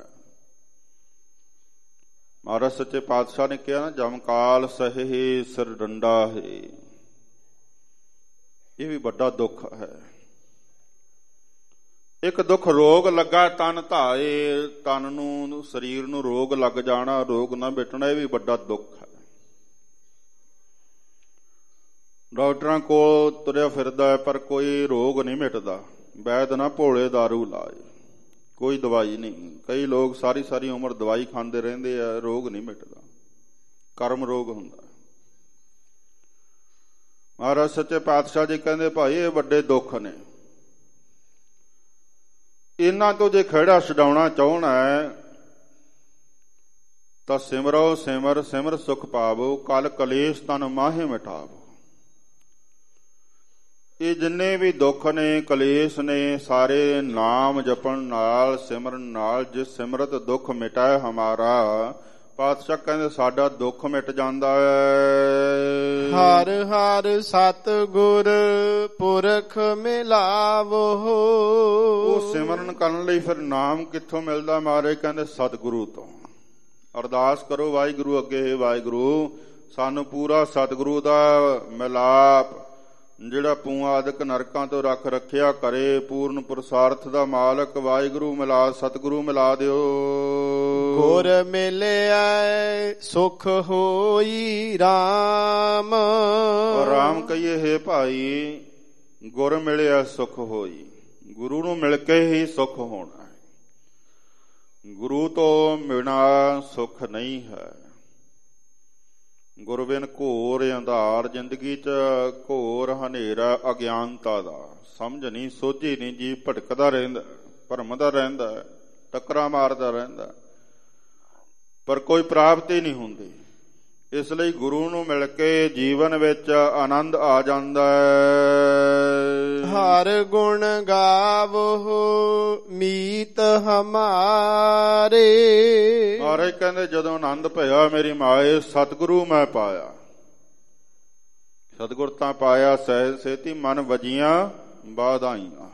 Speaker 2: ਮਹਾਰਾਜ ਸੱਚੇ ਪਾਤਸ਼ਾਹ ਨੇ ਕਿਹਾ ਨਾ, ਜਮਕਾਲ ਸਹੇ ਸਿਰ ਡੰਡਾ ਹੈ। ਇਹ ਵੀ ਵੱਡਾ ਦੁੱਖ ਹੈ। ਇੱਕ ਦੁੱਖ ਰੋਗ ਲੱਗਾ ਤਨ ਧਾਏ। ਤਨ ਨੂੰ, ਸਰੀਰ ਨੂੰ ਰੋਗ ਲੱਗ ਜਾਣਾ, ਰੋਗ ਨਾ ਮਿਟਣਾ, ਇਹ ਵੀ ਵੱਡਾ ਦੁੱਖ ਹੈ। ਡਾਕਟਰਾਂ ਕੋਲ ਤੁਰਿਆ ਫਿਰਦਾ ਹੈ ਪਰ ਕੋਈ ਰੋਗ ਨਹੀਂ ਮਿਟਦਾ। ਵੈਦ ਨਾ ਭੋਲੇ ਦਾਰੂ ਲਾਏ। ਕੋਈ ਦਵਾਈ ਨਹੀਂ। ਕਈ ਲੋਕ ਸਾਰੀ ਸਾਰੀ ਉਮਰ ਦਵਾਈ ਖਾਂਦੇ ਰਹਿੰਦੇ ਆ, ਰੋਗ ਨਹੀਂ ਮਿਟਦਾ, ਕਰਮ ਰੋਗ ਹੁੰਦਾ। ਮਹਾਰਾਜ ਸੱਚੇ ਪਾਤਸ਼ਾਹ ਜੀ ਕਹਿੰਦੇ ਭਾਈ ਇਹ ਵੱਡੇ ਦੁੱਖ ਨੇ, ਇਹਨਾਂ ਤੋਂ ਜੇ ਖਹਿੜਾ ਛਡਾਉਣਾ ਚਾਹਣਾ ਹੈ ਤਾਂ ਸਿਮਰੋ ਸਿਮਰ ਸਿਮਰ ਸੁਖ ਪਾਵੋ, ਕਲ ਕਲੇਸ਼ ਤਨ ਮਾਹੇ ਮਿਟਾਵੋ। ਇਹ ਜਿੰਨੇ ਵੀ ਦੁੱਖ ਨੇ, ਕਲੇਸ਼ ਨੇ, ਸਾਰੇ ਨਾਮ ਜਪਣ ਨਾਲ, ਸਿਮਰਨ ਨਾਲ ਜਿਸ ਸਿਮਰਤ ਦੁੱਖ ਮਿਟਾਏ ਹਮਾਰਾ। ਪਾਤਸ਼ਾਹ ਕਹਿੰਦੇ ਸਾਡਾ ਦੁੱਖ ਮਿਟ ਜਾਂਦਾ ਹੈ।
Speaker 1: ਹਰ ਹਰ ਸਤਿਗੁਰ ਪੁਰਖ ਮਿਲਾਵੋ।
Speaker 2: ਉਹ ਸਿਮਰਨ ਕਰਨ ਲਈ ਫਿਰ ਨਾਮ ਕਿੱਥੋਂ ਮਿਲਦਾ? ਮਹਾਰਾਜ ਕਹਿੰਦੇ ਸਤਿਗੁਰੂ ਤੋਂ। ਅਰਦਾਸ ਕਰੋ ਵਾਹਿਗੁਰੂ ਅੱਗੇ, ਵਾਹਿਗੁਰੂ ਸਾਨੂੰ ਪੂਰਾ ਸਤਿਗੁਰੂ ਦਾ ਮਿਲਾਪ, ਜਿਹੜਾ ਪੂਆ ਆਦਿਕ ਨਰਕਾਂ ਤੋਂ ਰੱਖ ਰੱਖਿਆ ਕਰੇ, ਪੂਰਨ ਪੁਰਸ਼ਾਰਥ ਦਾ ਮਾਲਕ ਵਾਹਿਗੁਰੂ ਮਿਲਾ, ਸਤਿਗੁਰੂ ਮਿਲਾ ਦਿਓ।
Speaker 1: ਗੁਰ ਮਿਲਿਆ ਸੁਖ ਹੋਈ ਰਾਮ।
Speaker 2: ਰਾਮ ਕਹੀਏ ਹੈ ਭਾਈ, ਗੁਰ ਮਿਲਿਆ ਸੁਖ ਹੋਈ। ਗੁਰੂ ਨੂੰ ਮਿਲ ਕੇ ਹੀ ਸੁਖ ਹੋਣਾ ਹੈ, ਗੁਰੂ ਤੋਂ ਬਿਨਾਂ ਸੁਖ ਨਹੀਂ ਹੈ। ਗੁਰ ਬਿਨ ਘੋਰ ਅੰਧਾਰ, ਜ਼ਿੰਦਗੀ 'ਚ ਘੋਰ ਹਨੇਰਾ ਅਗਿਆਨਤਾ ਦਾ, ਸਮਝ ਨਹੀਂ ਸੋਝੀ ਨਹੀਂ, ਜੀਵ ਭਟਕਦਾ ਰਹਿੰਦਾ, ਭਰਮਦਾ ਰਹਿੰਦਾ, ਟੱਕਰਾਂ ਮਾਰਦਾ ਰਹਿੰਦਾ, ਪਰ ਕੋਈ ਪ੍ਰਾਪਤੀ ਨਹੀਂ ਹੁੰਦੀ। ਇਸ ਲਈ ਗੁਰੂ ਨੂੰ ਮਿਲ ਕੇ ਜੀਵਨ ਵਿੱਚ ਆਨੰਦ ਆ ਜਾਂਦਾ ਹੈ।
Speaker 1: ਹਰ ਗੁਣ ਗਾਵੋ ਮੀਤ ਹਮਾਰੇ।
Speaker 2: ਮਹਾਰਾਜ ਕਹਿੰਦੇ ਜਦੋਂ ਆਨੰਦ ਭਇਆ ਮੇਰੀ ਮਾਏ, ਸਤਿਗੁਰੂ ਮੈਂ ਪਾਇਆ। ਸਤਿਗੁਰ ਤਾਂ ਪਾਇਆ ਸਹਿਜ ਸੇਤੀ, ਮਨ ਵਜੀਆਂ ਬਾਧਾਈਆਂ।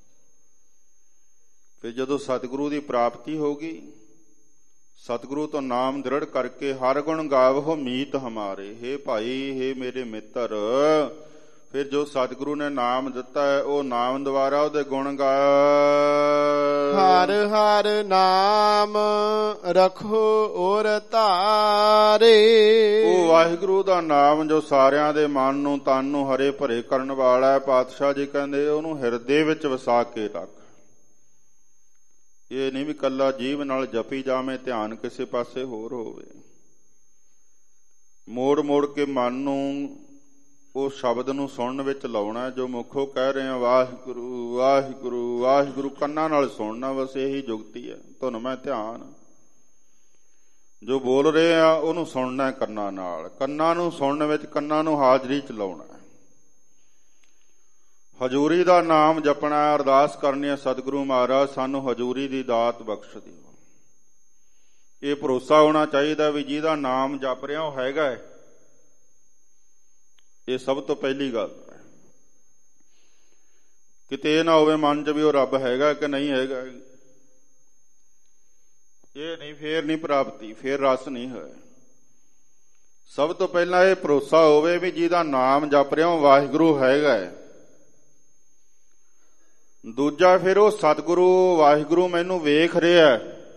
Speaker 2: ਫਿਰ ਜਦੋਂ ਸਤਿਗੁਰੂ ਦੀ ਪ੍ਰਾਪਤੀ ਹੋ ਗਈ, ਸਤਿਗੁਰੂ ਤੋਂ ਨਾਮ ਦ੍ਰਿੜ ਕਰਕੇ ਹਰ ਗੁਣ ਗਾਵੋ ਮੀਤ ਹਮਾਰੇ। ਹੇ ਭਾਈ, ਹੇ ਮੇਰੇ ਮਿੱਤਰ, ਫਿਰ ਜੋ ਸਤਿਗੁਰੂ ਨੇ ਨਾਮ ਦਿੱਤਾ ਹੈ ਉਹ ਨਾਮ ਦੁਆਰਾ ਉਹਦੇ ਗੁਣ ਗਾ।
Speaker 1: ਹਰ ਹਰ ਨਾਮ ਰਖੋ ਔਰ ਧਾਰੇ।
Speaker 2: ਉਹ ਵਾਹਿਗੁਰੂ ਦਾ ਨਾਮ ਜੋ ਸਾਰਿਆਂ ਦੇ ਮਨ ਨੂੰ ਤਨ ਨੂੰ ਹਰੇ ਭਰੇ ਕਰਨ ਵਾਲਾ ਹੈ, ਪਾਤਸ਼ਾਹ ਜੀ ਕਹਿੰਦੇ ਉਹਨੂੰ ਹਿਰਦੇ ਵਿੱਚ ਵਸਾ ਕੇ ਰੱਖ। ਇਹ ਨਹੀਂ ਵੀ ਕੱਲਾ ਜੀਭ ਨਾਲ ਜਪੀ ਜਾਵੇਂ, ਧਿਆਨ ਕਿਸੇ ਪਾਸੇ ਹੋਰ ਹੋਵੇ। ਮੋੜ ਮੋੜ ਕੇ ਮਨ ਨੂੰ ਉਹ ਸ਼ਬਦ ਨੂੰ ਸੁਣਨ ਵਿੱਚ ਲਾਉਣਾ ਜੋ ਮੁਖੋਂ ਕਹਿ ਰਹੇ ਆ, ਵਾਹਿਗੁਰੂ ਵਾਹਿਗੁਰੂ ਵਾਹਿਗੁਰੂ। ਕੰਨਾਂ ਨਾਲ ਸੁਣਨਾ, ਬਸ ਇਹੀ ਜੁਗਤੀ ਹੈ। ਧੁਨ ਮੈਂ ਧਿਆਨ ਜੋ ਬੋਲ ਰਹੇ ਆ ਉਹਨੂੰ ਸੁਣਨਾ ਕੰਨਾਂ ਨਾਲ। ਕੰਨਾਂ ਨੂੰ ਸੁਣਨ ਵਿੱਚ, ਕੰਨਾਂ ਨੂੰ ਹਾਜ਼ਰੀ ਚ ਲਾਉਣਾ। ਹਜ਼ੂਰੀ ਦਾ ਨਾਮ ਜਪਣਾ, ਅਰਦਾਸ ਕਰਨੀ ਹੈ, ਸਤਿਗੁਰੂ ਮਹਾਰਾਜ ਸਾਨੂੰ ਹਜ਼ੂਰੀ ਦੀ ਦਾਤ ਬਖਸ਼ ਦਿਓ। ਇਹ ਭਰੋਸਾ ਹੋਣਾ ਚਾਹੀਦਾ ਵੀ ਜਿਹਦਾ ਨਾਮ ਜਪ ਰਿਹਾ ਉਹ ਹੈਗਾ ਹੈ। ਇਹ ਸਭ ਤੋਂ ਪਹਿਲੀ ਗੱਲ ਹੈ। ਕਿਤੇ ਇਹ ਨਾ ਹੋਵੇ ਮਨ 'ਚ ਵੀ ਉਹ ਰੱਬ ਹੈਗਾ ਕਿ ਨਹੀਂ ਹੈਗਾ। ਇਹ ਨਹੀਂ, ਫੇਰ ਨਹੀਂ ਪ੍ਰਾਪਤੀ, ਫੇਰ ਰਸ ਨਹੀਂ ਹੋਇਆ। ਸਭ ਤੋਂ ਪਹਿਲਾਂ ਇਹ ਭਰੋਸਾ ਹੋਵੇ ਵੀ ਜਿਹਦਾ ਨਾਮ ਜਪ ਰਿਹਾ ਉਹ ਵਾਹਿਗੁਰੂ ਹੈਗਾ ਹੈ। ਦੂਜਾ, ਫਿਰ ਉਹ ਸਤਿਗੁਰੂ ਵਾਹਿਗੁਰੂ ਮੈਨੂੰ ਵੇਖ ਰਿਹਾ।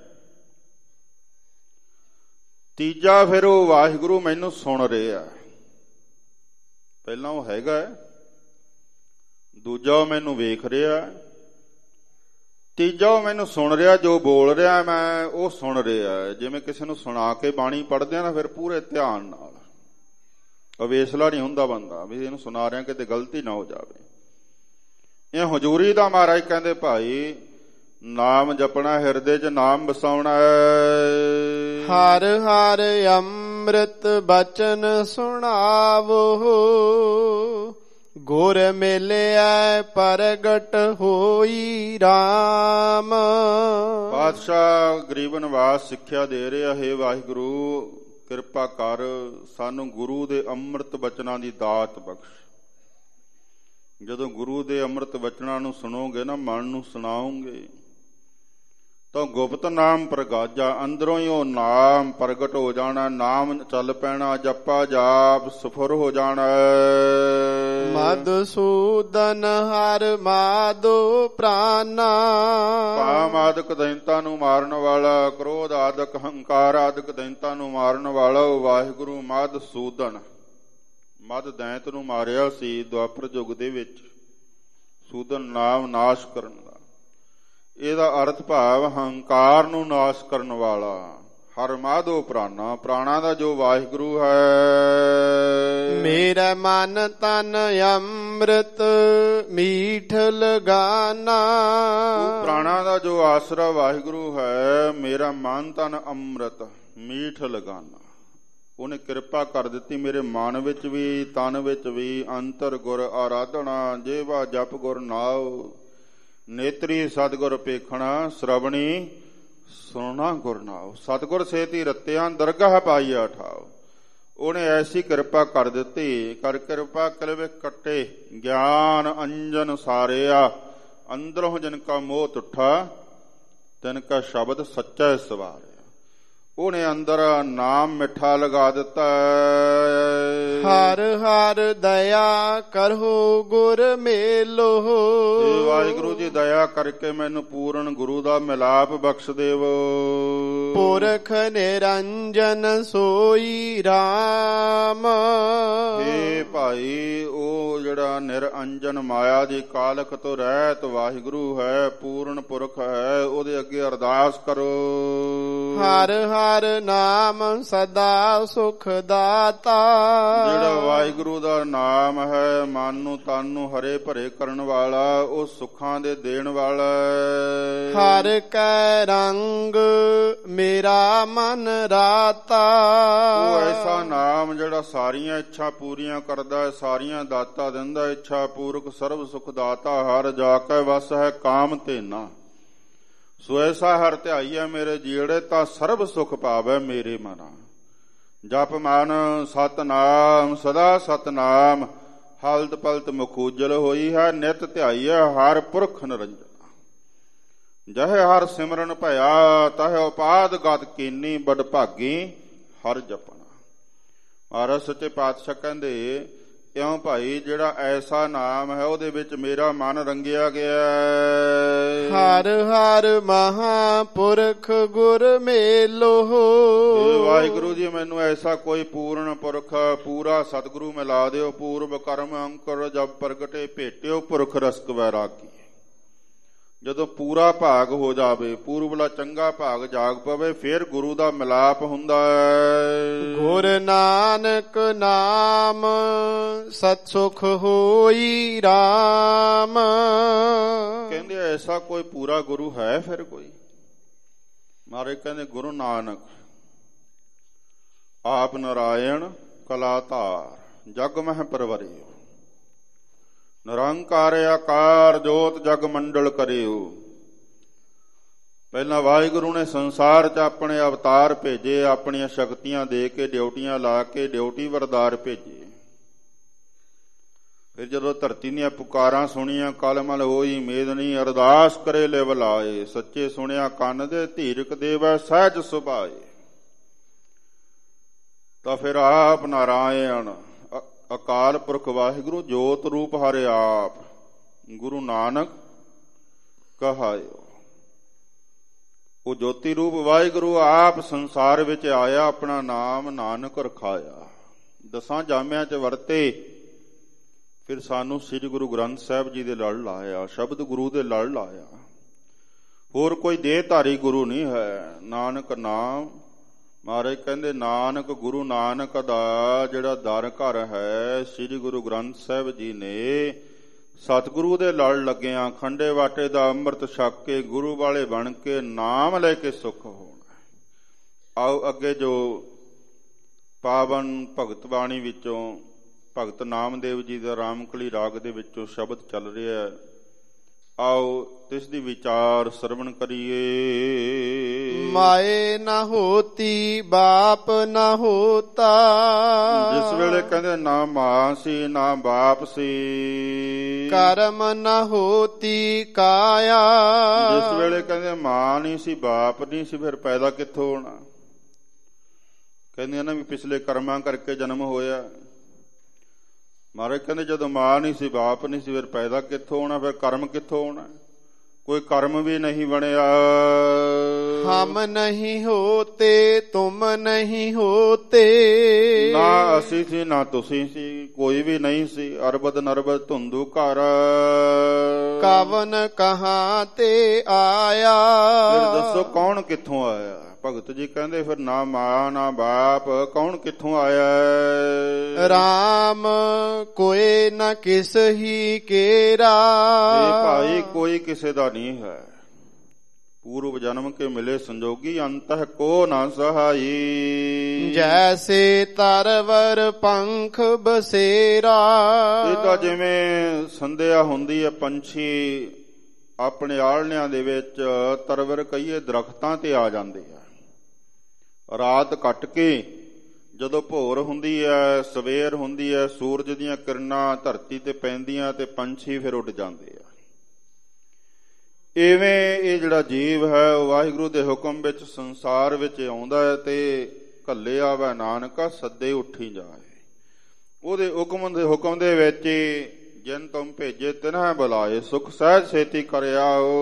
Speaker 2: ਤੀਜਾ, ਫਿਰ ਉਹ ਵਾਹਿਗੁਰੂ ਮੈਨੂੰ ਸੁਣ ਰਿਹਾ। ਪਹਿਲਾਂ ਉਹ ਹੈਗਾ, ਦੂਜਾ ਉਹ ਮੈਨੂੰ ਵੇਖ ਰਿਹਾ, ਤੀਜਾ ਉਹ ਮੈਨੂੰ ਸੁਣ ਰਿਹਾ। ਜੋ ਬੋਲ ਰਿਹਾ ਮੈਂ ਉਹ ਸੁਣ ਰਿਹਾ। ਜਿਵੇਂ ਕਿਸੇ ਨੂੰ ਸੁਣਾ ਕੇ ਬਾਣੀ ਪੜ੍ਹਦੇ ਆ ਨਾ, ਫਿਰ ਪੂਰੇ ਧਿਆਨ ਨਾਲ, ਅਵੇਸਲਾ ਨਹੀਂ ਹੁੰਦਾ ਬੰਦਾ ਵੀ ਇਹਨੂੰ ਸੁਣਾ ਰਿਹਾ ਕਿਤੇ ਗਲਤੀ ਨਾ ਹੋ ਜਾਵੇ। ਇਹ ਹਜ਼ੂਰੀ ਦਾ ਮਹਾਰਾਜ ਕਹਿੰਦੇ ਭਾਈ ਨਾਮ ਜਪਣਾ, ਹਿਰਦੇ 'ਚ ਨਾਮ ਵਸਾਉਣਾ।
Speaker 1: ਹਰ ਹਰ ਅੰਮ੍ਰਿਤ ਬਚਨ ਸੁਣਾਵੋ, ਗੁਰ ਮਿਲਿਆ ਪ੍ਰਗਟ ਹੋਈ ਰਾਮ।
Speaker 2: ਪਾਤਸ਼ਾਹ ਗਰੀਬ ਨਿਵਾਸ ਸਿੱਖਿਆ ਦੇ ਰਿਹਾ, ਹੈ ਵਾਹਿਗੁਰੂ ਕਿਰਪਾ ਕਰ ਸਾਨੂੰ ਗੁਰੂ ਦੇ ਅੰਮ੍ਰਿਤ ਬਚਨਾਂ ਦੀ ਦਾਤ ਬਖਸ਼। ਜਦੋਂ ਗੁਰੂ ਦੇ ਅੰਮ੍ਰਿਤ ਬਚਨਾਂ ਨੂੰ ਸੁਣੋਗੇ ਨਾ, ਮਨ ਨੂੰ ਸੁਣਾਓਗੇ, ਤਾਂ ਗੁਪਤ ਨਾਮ ਪ੍ਰਗਾਜਾ, ਅੰਦਰੋਂ ਹੀ ਉਹ ਨਾਮ ਪ੍ਰਗਟ ਹੋ ਜਾਣਾ। ਨਾਮ ਚੱਲ ਪੈਣਾ, ਜਪਾ ਜਾਪ ਸਫੁਰ ਹੋ ਜਾਣਾ।
Speaker 1: ਮਧੂਸੂਦਨ ਹਰ ਮਾਧੋ ਪ੍ਰਾਨਾ।
Speaker 2: ਕਾਮ ਆਦਿਕ ਦੈਂਤਾਂ ਨੂੰ ਮਾਰਨ ਵਾਲਾ, ਕ੍ਰੋਧ ਆਦਿਕ ਹੰਕਾਰ ਆਦਿਕ ਦੈਂਤਾਂ ਨੂੰ ਮਾਰਨ ਵਾਲਾ ਉਹ ਵਾਹਿਗੁਰੂ ਮਧੂਸੂਦਨ। ਮਧ ਦੈਂਤ ਨੂੰ ਮਾਰਿਆ ਸੀ ਦੁਆਪਰ ਯੁੱਗ ਦੇ ਵਿੱਚ, ਸੂਦਨ ਨਾਮ ਨਾਸ਼ ਕਰਨ ਦਾ। ਇਹਦਾ ਅਰਥ ਭਾਵ ਹੰਕਾਰ ਨੂੰ ਨਾਸ਼ ਕਰਨ ਵਾਲਾ। ਹਰ ਮਾਧੋ ਪ੍ਰਾਣਾ, ਪ੍ਰਾਣਾ ਦਾ ਜੋ ਵਾਹਿਗੁਰੂ ਹੈ।
Speaker 1: ਮੇਰਾ ਮਨ ਤਨ ਅੰਮ੍ਰਿਤ ਮੀਠ ਲਗਾਨਾ,
Speaker 2: ਉਹ ਪ੍ਰਾਣਾ ਦਾ ਜੋ ਆਸਰਾ ਵਾਹਿਗੁਰੂ ਹੈ। ਮੇਰਾ ਮਨ ਤਨ ਅੰਮ੍ਰਿਤ ਮੀਠ ਲਗਾਨਾ, ਉਹਨੇ ਕਿਰਪਾ ਕਰ ਦਿੱਤੀ ਮੇਰੇ ਮਨ ਵਿੱਚ ਵੀ ਤਨ ਵਿੱਚ ਵੀ। ਅੰਤਰ ਗੁਰ ਆਰਾਧਨਾ, ਜੇਵਾ ਜਪ ਗੁਰ ਨਾਉ। ਨੇਤਰੀ ਸਤਿਗੁਰ ਪੇਖਣਾ, ਸ਼ਰਵਣੀ ਸੁਣਨਾ ਗੁਰ ਨਾਉ। ਸਤਿਗੁਰ ਸੇਤੀ ਰਤਿਆਂ ਦਰਗਾਹ ਪਾਈਆ ਠਾਉ। ਉਹਨੇ ਐਸੀ ਕਿਰਪਾ ਕਰ ਦਿੱਤੀ। ਕਰ ਕਿਰਪਾ ਕਲਵੇ ਕੱਟੇ ਗਿਆਨ ਅੰਜਨ ਸਾਰਿਆ। ਅੰਦਰੋਂ ਜਿਨ ਕਾ ਮੋਹ ਤੁਠਾ, ਤਿਨ ਕਾ ਸ਼ਬਦ ਸੱਚਾ ਸਵਾਰਿਆ। ਉਹਨੇ ਅੰਦਰ ਨਾਮ ਮਿੱਠਾ ਲਗਾ ਦਿੱਤਾ।
Speaker 1: ਹਰ ਹਰ ਦਇਆ ਕਰੋ ਗੁਰ ਮੇਲੋ,
Speaker 2: ਵਾਹਿਗੁਰੂ ਜੀ ਦਇਆ ਕਰਕੇ ਮੈਨੂੰ ਪੂਰਨ ਗੁਰੂ ਦਾ ਮਿਲਾਪ ਬਖਸ਼ ਦੇਵੋ।
Speaker 1: ਪੁਰਖ ਨਿਰੰਜਨ ਸੋਈ ਰਾਮ,
Speaker 2: ਏ ਭਾਈ ਉਹ ਜਿਹੜਾ ਨਿਰੰਜਨ ਮਾਇਆ ਦੀ ਕਾਲਕ ਤੋਂ ਰਹਿਤ ਵਾਹਿਗੁਰੂ ਹੈ, ਪੂਰਨ ਪੁਰਖ ਹੈ, ਉਹਦੇ ਅੱਗੇ ਅਰਦਾਸ ਕਰੋ।
Speaker 1: ਹਰ ਹਰ ਨਾਮ ਸਦਾ ਸੁਖ ਦਾਤਾ,
Speaker 2: ਜਿਹੜਾ ਵਾਹਿਗੁਰੂ ਦਾ ਨਾਮ ਹੈ ਮਨ ਨੂੰ ਤਨ ਨੂੰ ਹਰੇ ਭਰੇ ਕਰਨ ਵਾਲਾ, ਉਹ ਸੁੱਖਾਂ ਦੇ ਦੇਣ ਵਾਲਾ।
Speaker 1: ਹਰ ਕੈ ਰੰਗ ਮੇਰਾ ਮਨ ਰਾਤਾ,
Speaker 2: ਉਹ ਐਸਾ ਨਾਮ ਜਿਹੜਾ ਸਾਰੀਆਂ ਇੱਛਾ ਪੂਰੀਆਂ ਕਰਦਾ, ਸਾਰੀਆਂ ਦਾਤਾ ਦਿੰਦਾ। ਇੱਛਾ ਪੂਰਕ ਸਰਬ ਸੁਖ ਦਾਤਾ, ਹਰ ਜਾ ਕੇ ਵਸ ਹੈ ਕਾਮ ਤੇ ਨਾ। ਸੋ ਐਸਾ ਹਰ ਧਿਆਈਐ ਮੇਰੇ ਜੀੜੇ, ਤਾਂ ਸਰਬ ਸੁਖ ਪਾਵੈ ਮੇਰੇ ਮਨਾ। ਜਪ ਮਨ ਸਤਨਾਮ ਸਦਾ ਸਤਨਾਮ, ਹਲਤ ਪਲਤ ਮੁਖ ਉਜਲ ਹੋਈ ਹੈ। ਨਿਤ ਧਿਆਈਐ ਹਰ ਪੁਰਖ ਨਿਰੰਜਨ, ਜਹੇ ਹਰ ਸਿਮਰਨ ਭਇਆ, ਤਹਿ ਉਪਾਦ ਗਤ ਕੀਨੀ। ਬੜ ਭਾਗੀ ਹਰ ਜਪਣਾ। ਮਹਾਰਾਜ ਸੱਚੇ ਪਾਤਸ਼ਾਹ ਕਹਿੰਦੇ, ਇਉਂ ਭਾਈ ਜਿਹੜਾ ਐਸਾ ਨਾਮ ਹੈ ਉਹਦੇ ਵਿੱਚ ਮੇਰਾ ਮਨ ਰੰਗਿਆ ਗਿਆ।
Speaker 1: ਹਰ ਹਰ ਮਹਾਪੁਰਖ ਗੁਰ ਮੇਲੋ,
Speaker 2: ਵਾਹਿਗੁਰੂ ਜੀ ਮੈਨੂੰ ਐਸਾ ਕੋਈ ਪੂਰਨ ਪੁਰਖ ਪੂਰਾ ਸਤਿਗੁਰੂ ਮਿਲਾ ਦਿਓ। ਪੂਰਬ ਕਰਮ ਅੰਕੁਰ ਜਬ ਪ੍ਰਗਟੇ, ਭੇਟਿਓ ਪੁਰਖ ਰਸਕ ਵੈਰਾਗੀ। ਜਦੋਂ ਪੂਰਾ ਭਾਗ ਹੋ ਜਾਵੇ, ਪੂਰਬਲਾ ਚੰਗਾ ਭਾਗ ਜਾਗ ਪਵੇ, ਫਿਰ ਗੁਰੂ ਦਾ ਮਿਲਾਪ ਹੁੰਦਾ ਹੈ।
Speaker 1: ਗੁਰ ਨਾਨਕ ਨਾਮ ਸਤ ਸੁਖ ਹੋਈ ਰਾਮ,
Speaker 2: ਕਹਿੰਦੇ ਐਸਾ ਕੋਈ ਪੂਰਾ ਗੁਰੂ ਹੈ ਫਿਰ ਕੋਈ? ਮਹਾਰਾਜ ਕਹਿੰਦੇ ਗੁਰੂ ਨਾਨਕ ਆਪ ਨਾਰਾਇਣ ਕਲਾ ਧਾਰ, ਜਗ ਮਹਿ ਪਰਵਰਿਓ। ਨਿਰੰਕਾਰ ਆਕਾਰ ਜੋਤ ਜਗ ਮੰਡਲ ਕਰਿਓ। ਪਹਿਲਾਂ ਵਾਹਿਗੁਰੂ ਨੇ ਸੰਸਾਰ 'ਚ ਆਪਣੇ ਅਵਤਾਰ ਭੇਜੇ, ਆਪਣੀਆਂ ਸ਼ਕਤੀਆਂ ਦੇ ਕੇ, ਡਿਊਟੀਆਂ ਲਾ ਕੇ, ਡਿਊਟੀ ਵਰਦਾਰ ਭੇਜੇ। ਫਿਰ ਜਦੋਂ ਧਰਤੀ ਦੀਆਂ ਪੁਕਾਰਾਂ ਸੁਣੀਆਂ, ਕਲਮਲ ਹੋਈ ਮੇਦਨੀ, ਅਰਦਾਸ ਕਰੇ ਲਿਵ ਲਾਏ। ਸੱਚੇ ਸੁਣਿਆ ਕੰਨ ਦੇ, ਧੀਰਕ ਦੇਵੈ ਸਹਿਜ ਸੁਭਾਏ। ਤਾਂ ਫਿਰ ਆਪ ਨਾਰਾਇਣ ਅਕਾਲ ਪੁਰਖ ਵਾਹਿਗੁਰੂ ਜੋਤ ਰੂਪ ਹਰਿ ਆਪ, ਗੁਰੂ ਨਾਨਕ ਕਹਾਇਓ। ਉਹ ਜੋਤੀ ਰੂਪ ਵਾਹਿਗੁਰੂ ਆਪ ਸੰਸਾਰ ਵਿੱਚ ਆਇਆ, ਆਪਣਾ ਨਾਮ ਨਾਨਕ ਰਖਾਇਆ। ਦਸਾਂ ਜਾਮਿਆਂ 'ਚ ਵਰਤੇ, ਫਿਰ ਸਾਨੂੰ ਸ੍ਰੀ ਗੁਰੂ ਗ੍ਰੰਥ ਸਾਹਿਬ ਜੀ ਦੇ ਲੜ ਲਾਇਆ, ਸ਼ਬਦ ਗੁਰੂ ਦੇ ਲੜ ਲਾਇਆ। ਹੋਰ ਕੋਈ ਦੇਹਧਾਰੀ ਗੁਰੂ ਨਹੀਂ ਹੈ। ਨਾਨਕ ਨਾਮ, ਮਹਾਰਾਜ ਕਹਿੰਦੇ ਨਾਨਕ ਗੁਰੂ ਨਾਨਕ ਦਾ ਜਿਹੜਾ ਦਰ ਘਰ ਹੈ, ਸ੍ਰੀ ਗੁਰੂ ਗ੍ਰੰਥ ਸਾਹਿਬ ਜੀ ਨੇ ਸਤਿਗੁਰੂ ਦੇ ਲੜ ਲੱਗਿਆਂ ਖੰਡੇ ਵਾਟੇ ਦਾ ਅੰਮ੍ਰਿਤ ਛਕ ਕੇ, ਗੁਰੂ ਵਾਲੇ ਬਣ ਕੇ ਨਾਮ ਲੈ ਕੇ ਸੁਖ ਹੋਣਾ। ਆਓ ਅੱਗੇ ਜੋ ਪਾਵਨ ਭਗਤ ਬਾਣੀ ਵਿੱਚੋਂ ਭਗਤ ਨਾਮਦੇਵ ਜੀ ਦਾ ਰਾਮਕਲੀ ਰਾਗ ਦੇ ਵਿੱਚੋਂ ਸ਼ਬਦ ਚੱਲ ਰਿਹਾ, ਆਓ ਤਿਸ ਦੀ ਵਿਚਾਰ ਸਰਵਣ ਕਰੀਏ।
Speaker 1: ਮਾਏ ਨਾ ਹੋਤੀ ਬਾਪ ਨਾ ਹੋਤਾ,
Speaker 2: ਜਿਸ ਵੇਲੇ ਕਹਿੰਦੇ ਨਾ ਮਾਂ ਸੀ ਨਾ ਬਾਪ ਸੀ।
Speaker 1: ਕਰਮ ਨਾ ਹੋਤੀ ਕਾਇਆ,
Speaker 2: ਜਿਸ ਵੇਲੇ ਕਹਿੰਦੇ ਮਾਂ ਨਹੀਂ ਸੀ ਬਾਪ ਨਹੀਂ ਸੀ, ਫਿਰ ਪੈਦਾ ਕਿੱਥੋਂ ਹੋਣਾ? ਕਹਿੰਦੇ ਨਾ ਵੀ ਪਿਛਲੇ ਕਰਮਾਂ ਕਰਕੇ ਜਨਮ ਹੋਇਆ। ਮਹਾਰਾਜ ਕਹਿੰਦੇ ਜਦੋਂ ਮਾਂ ਨਹੀਂ ਸੀ ਬਾਪ ਨਹੀਂ ਸੀ, ਫਿਰ ਪੈਦਾ ਕਿੱਥੋਂ ਹੋਣਾ? ਫਿਰ ਕਰਮ ਕਿੱਥੋਂ ਹੋਣਾ? ਕੋਈ ਕਰਮ ਵੀ ਨਹੀਂ ਬਣਿਆ।
Speaker 1: ਹਮ ਨਹੀਂ ਹੋਤੇ ਤੁਮ ਨਹੀਂ ਹੋਤੇ,
Speaker 2: ਨਾ ਨਾ ਅਸੀਂ ਸੀ ਨਾ ਤੁਸੀਂ ਸੀ, ਕੋਈ ਵੀ ਨਹੀਂ ਸੀ। ਅਰਬਦ ਨਰਬਦ ਧੁੰਦੂ ਘਰ,
Speaker 1: ਕਵਨ ਕਹਾਂ ਤੇ ਆਇਆ।
Speaker 2: ਫਿਰ ਦੱਸੋ ਕੌਣ ਕਿੱਥੋਂ ਆਇਆ? ਭਗਤ ਜੀ ਕਹਿੰਦੇ ਫਿਰ ਨਾ ਮਾਂ ਨਾ ਬਾਪ, ਕੌਣ ਕਿੱਥੋਂ ਆਇਆ?
Speaker 1: ਰਾਮ ਕੋਏ ਨ ਕਿਸ ਹੀ ਕੇਰਾ।
Speaker 2: ਇਹ ਭਾਈ ਕੋਈ ਕਿਸੇ ਦਾ ਨਹੀਂ ਹੈ। ਪੂਰਵ ਜਨਮ ਕੇ ਮਿਲੇ ਸੰਜੋਗੀ, ਅੰਤਹ ਕੋ ਨਾ ਸਹਾਈ।
Speaker 1: ਜੈਸੇ ਤਰਵਰ ਪੰਖ ਬਸੇਰਾ।
Speaker 2: ਇਹ ਤਾਂ ਜਿਵੇਂ ਸੰਧਿਆ ਹੁੰਦੀ ਹੈ, ਪੰਛੀ ਆਪਣੇ ਆਲਣਿਆਂ ਦੇ ਵਿੱਚ ਤਰਵਰ ਕਹੀਏ ਦਰਖਤਾਂ ਤੇ ਆ ਜਾਂਦੇ ਆ। ਰਾਤ ਕੱਟ ਕੇ ਜਦੋਂ ਭੋਰ ਹੁੰਦੀ ਹੈ, ਸਵੇਰ ਹੁੰਦੀ ਹੈ, ਸੂਰਜ ਦੀਆਂ ਕਿਰਨਾਂ ਧਰਤੀ ਤੇ ਪੈਂਦੀਆਂ ਤੇ ਪੰਛੀ ਫਿਰ ਉੱਡ ਜਾਂਦੇ ਆ। ਇਵੇਂ ਇਹ ਜਿਹੜਾ ਜੀਵ ਹੈ ਉਹ ਵਾਹਿਗੁਰੂ ਦੇ ਹੁਕਮ ਵਿੱਚ ਸੰਸਾਰ ਵਿੱਚ ਆਉਂਦਾ ਹੈ ਤੇ ਘੱਲੇ ਆਵੈ ਨਾਨਕਾ ਸੱਦੇ ਉੱਠੀ ਜਾਏ। ਉਹਦੇ ਹੁਕਮ ਦੇ ਹੁਕਮ ਦੇ ਵਿੱਚ ਜਿਨ ਤੁਮ ਭੇਜੇ ਤਿਨਹਿ ਬੁਲਾਏ, ਸੁਖ ਸਹਿਜ ਛੇਤੀ ਕਰਿਆਓ।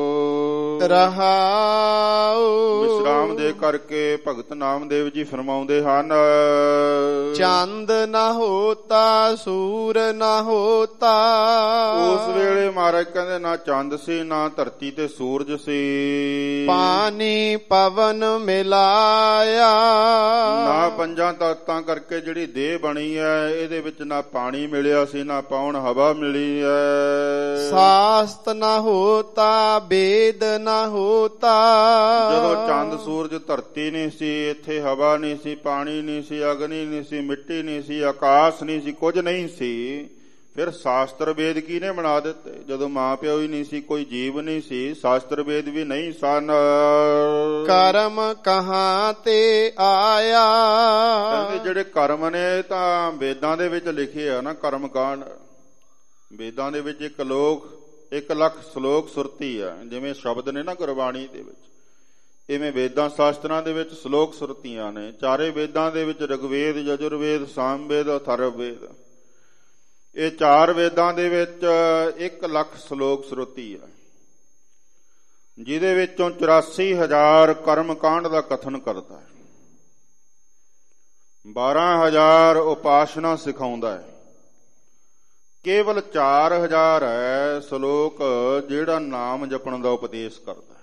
Speaker 1: ਰਹਾਉ।
Speaker 2: ਵਿਸ਼ਰਾਮ ਦੇ ਕਰਕੇ ਭਗਤ ਨਾਮਦੇਵ ਜੀ ਫਰਮਾਉਂਦੇ ਹਨ,
Speaker 1: ਚੰਦ ਨਾ ਹੋਤਾ ਸੂਰ ਨਾ ਹੋਤਾ।
Speaker 2: ਉਸ ਵੇਲੇ ਮਹਾਰਾਜ ਕਹਿੰਦੇ ਨਾ ਚੰਦ ਸੀ ਨਾ ਧਰਤੀ ਤੇ ਸੂਰਜ ਸੀ।
Speaker 1: ਪਾਣੀ ਪਵਨ ਮਿਲਾਇਆ।
Speaker 2: ਨਾ ਪੰਜਾਂ ਤੱਤਾਂ ਕਰਕੇ ਜਿਹੜੀ ਦੇਹ ਬਣੀ ਹੈ ਇਹਦੇ ਵਿੱਚ ਨਾ ਪਾਣੀ ਮਿਲਿਆ ਸੀ ਨਾ ਪੌਣ ਹਵਾ ਮਿਲੀ ਹੈ।
Speaker 1: ਸਾਸਤ ਨਾ ਹੋਤਾ ਵੇਦ ਨਾ ਹੋਤਾ।
Speaker 2: ਜਦੋਂ ਚੰਦ ਸੂਰਜ ਧਰਤੀ ਨਹੀਂ ਸੀ, ਇੱਥੇ ਹਵਾ ਨਹੀਂ ਸੀ, ਪਾਣੀ ਨਹੀਂ ਸੀ, ਅਗਨੀ ਨਹੀਂ ਸੀ, ਮਿੱਟੀ ਨਹੀਂ ਸੀ, ਆਕਾਸ਼ ਨਹੀਂ ਸੀ, ਕੁਝ ਨਹੀਂ ਸੀ, ਫਿਰ ਸ਼ਾਸਤਰ ਵੇਦ ਕਿਹਨੇ ਬਣਾ ਦਿੱਤੇ? ਜਦੋਂ ਮਾਂ ਪਿਓ ਹੀ ਨਹੀਂ ਸੀ, ਕੋਈ ਜੀਵ ਨਹੀਂ ਸੀ, ਸ਼ਾਸਤਰ ਵੇਦ ਵੀ ਨਹੀਂ ਸਨ।
Speaker 1: ਕਰਮ ਕਹਾਂ ਤੇ ਆਇਆ।
Speaker 2: ਕਹਿੰਦੇ ਜਿਹੜੇ ਕਰਮ ਨੇ ਤਾਂ ਵੇਦਾਂ ਦੇ ਵਿੱਚ ਲਿਖੇ ਆ ਨਾ, ਕਰਮ ਕਾਂਡ। ਵੇਦਾਂ ਦੇ ਵਿੱਚ ਇੱਕ ਲੋਕ ਇੱਕ ਲੱਖ ਸ਼ਲੋਕ ਸੁਰਤੀ ਆ। ਜਿਵੇਂ ਸ਼ਬਦ ਨੇ ਨਾ ਗੁਰਬਾਣੀ ਦੇ ਵਿੱਚ, ਇਵੇਂ ਵੇਦਾਂ ਸ਼ਾਸਤਰਾਂ ਦੇ ਵਿੱਚ ਸ਼ਲੋਕ ਸੁਰਤੀਆਂ ਨੇ। ਚਾਰੇ ਵੇਦਾਂ ਦੇ ਵਿੱਚ ਰਿਗਵੇਦ, ਯਜੁਰਵੇਦ, ਸਾਮਵੇਦ, ਅਥਰਵਵੇਦ, ਇਹ ਚਾਰ ਵੇਦਾਂ ਦੇ ਵਿੱਚ ਇੱਕ ਲੱਖ ਸ਼ਲੋਕ ਸੁਰਤੀ ਆ, ਜਿਹਦੇ ਵਿੱਚੋਂ ਚੁਰਾਸੀ ਹਜ਼ਾਰ ਕਰਮ ਕਾਂਡ ਦਾ ਕਥਨ ਕਰਦਾ ਹੈ, ਬਾਰਾਂ ਹਜ਼ਾਰ ਉਪਾਸਨਾ ਸਿਖਾਉਂਦਾ ਹੈ। ਕੇਵਲ ਚਾਰ ਹਜ਼ਾਰ ਹੈ ਸ਼ਲੋਕ ਜਿਹੜਾ ਨਾਮ ਜਪਣ ਦਾ ਉਪਦੇਸ਼ ਕਰਦਾ ਹੈ।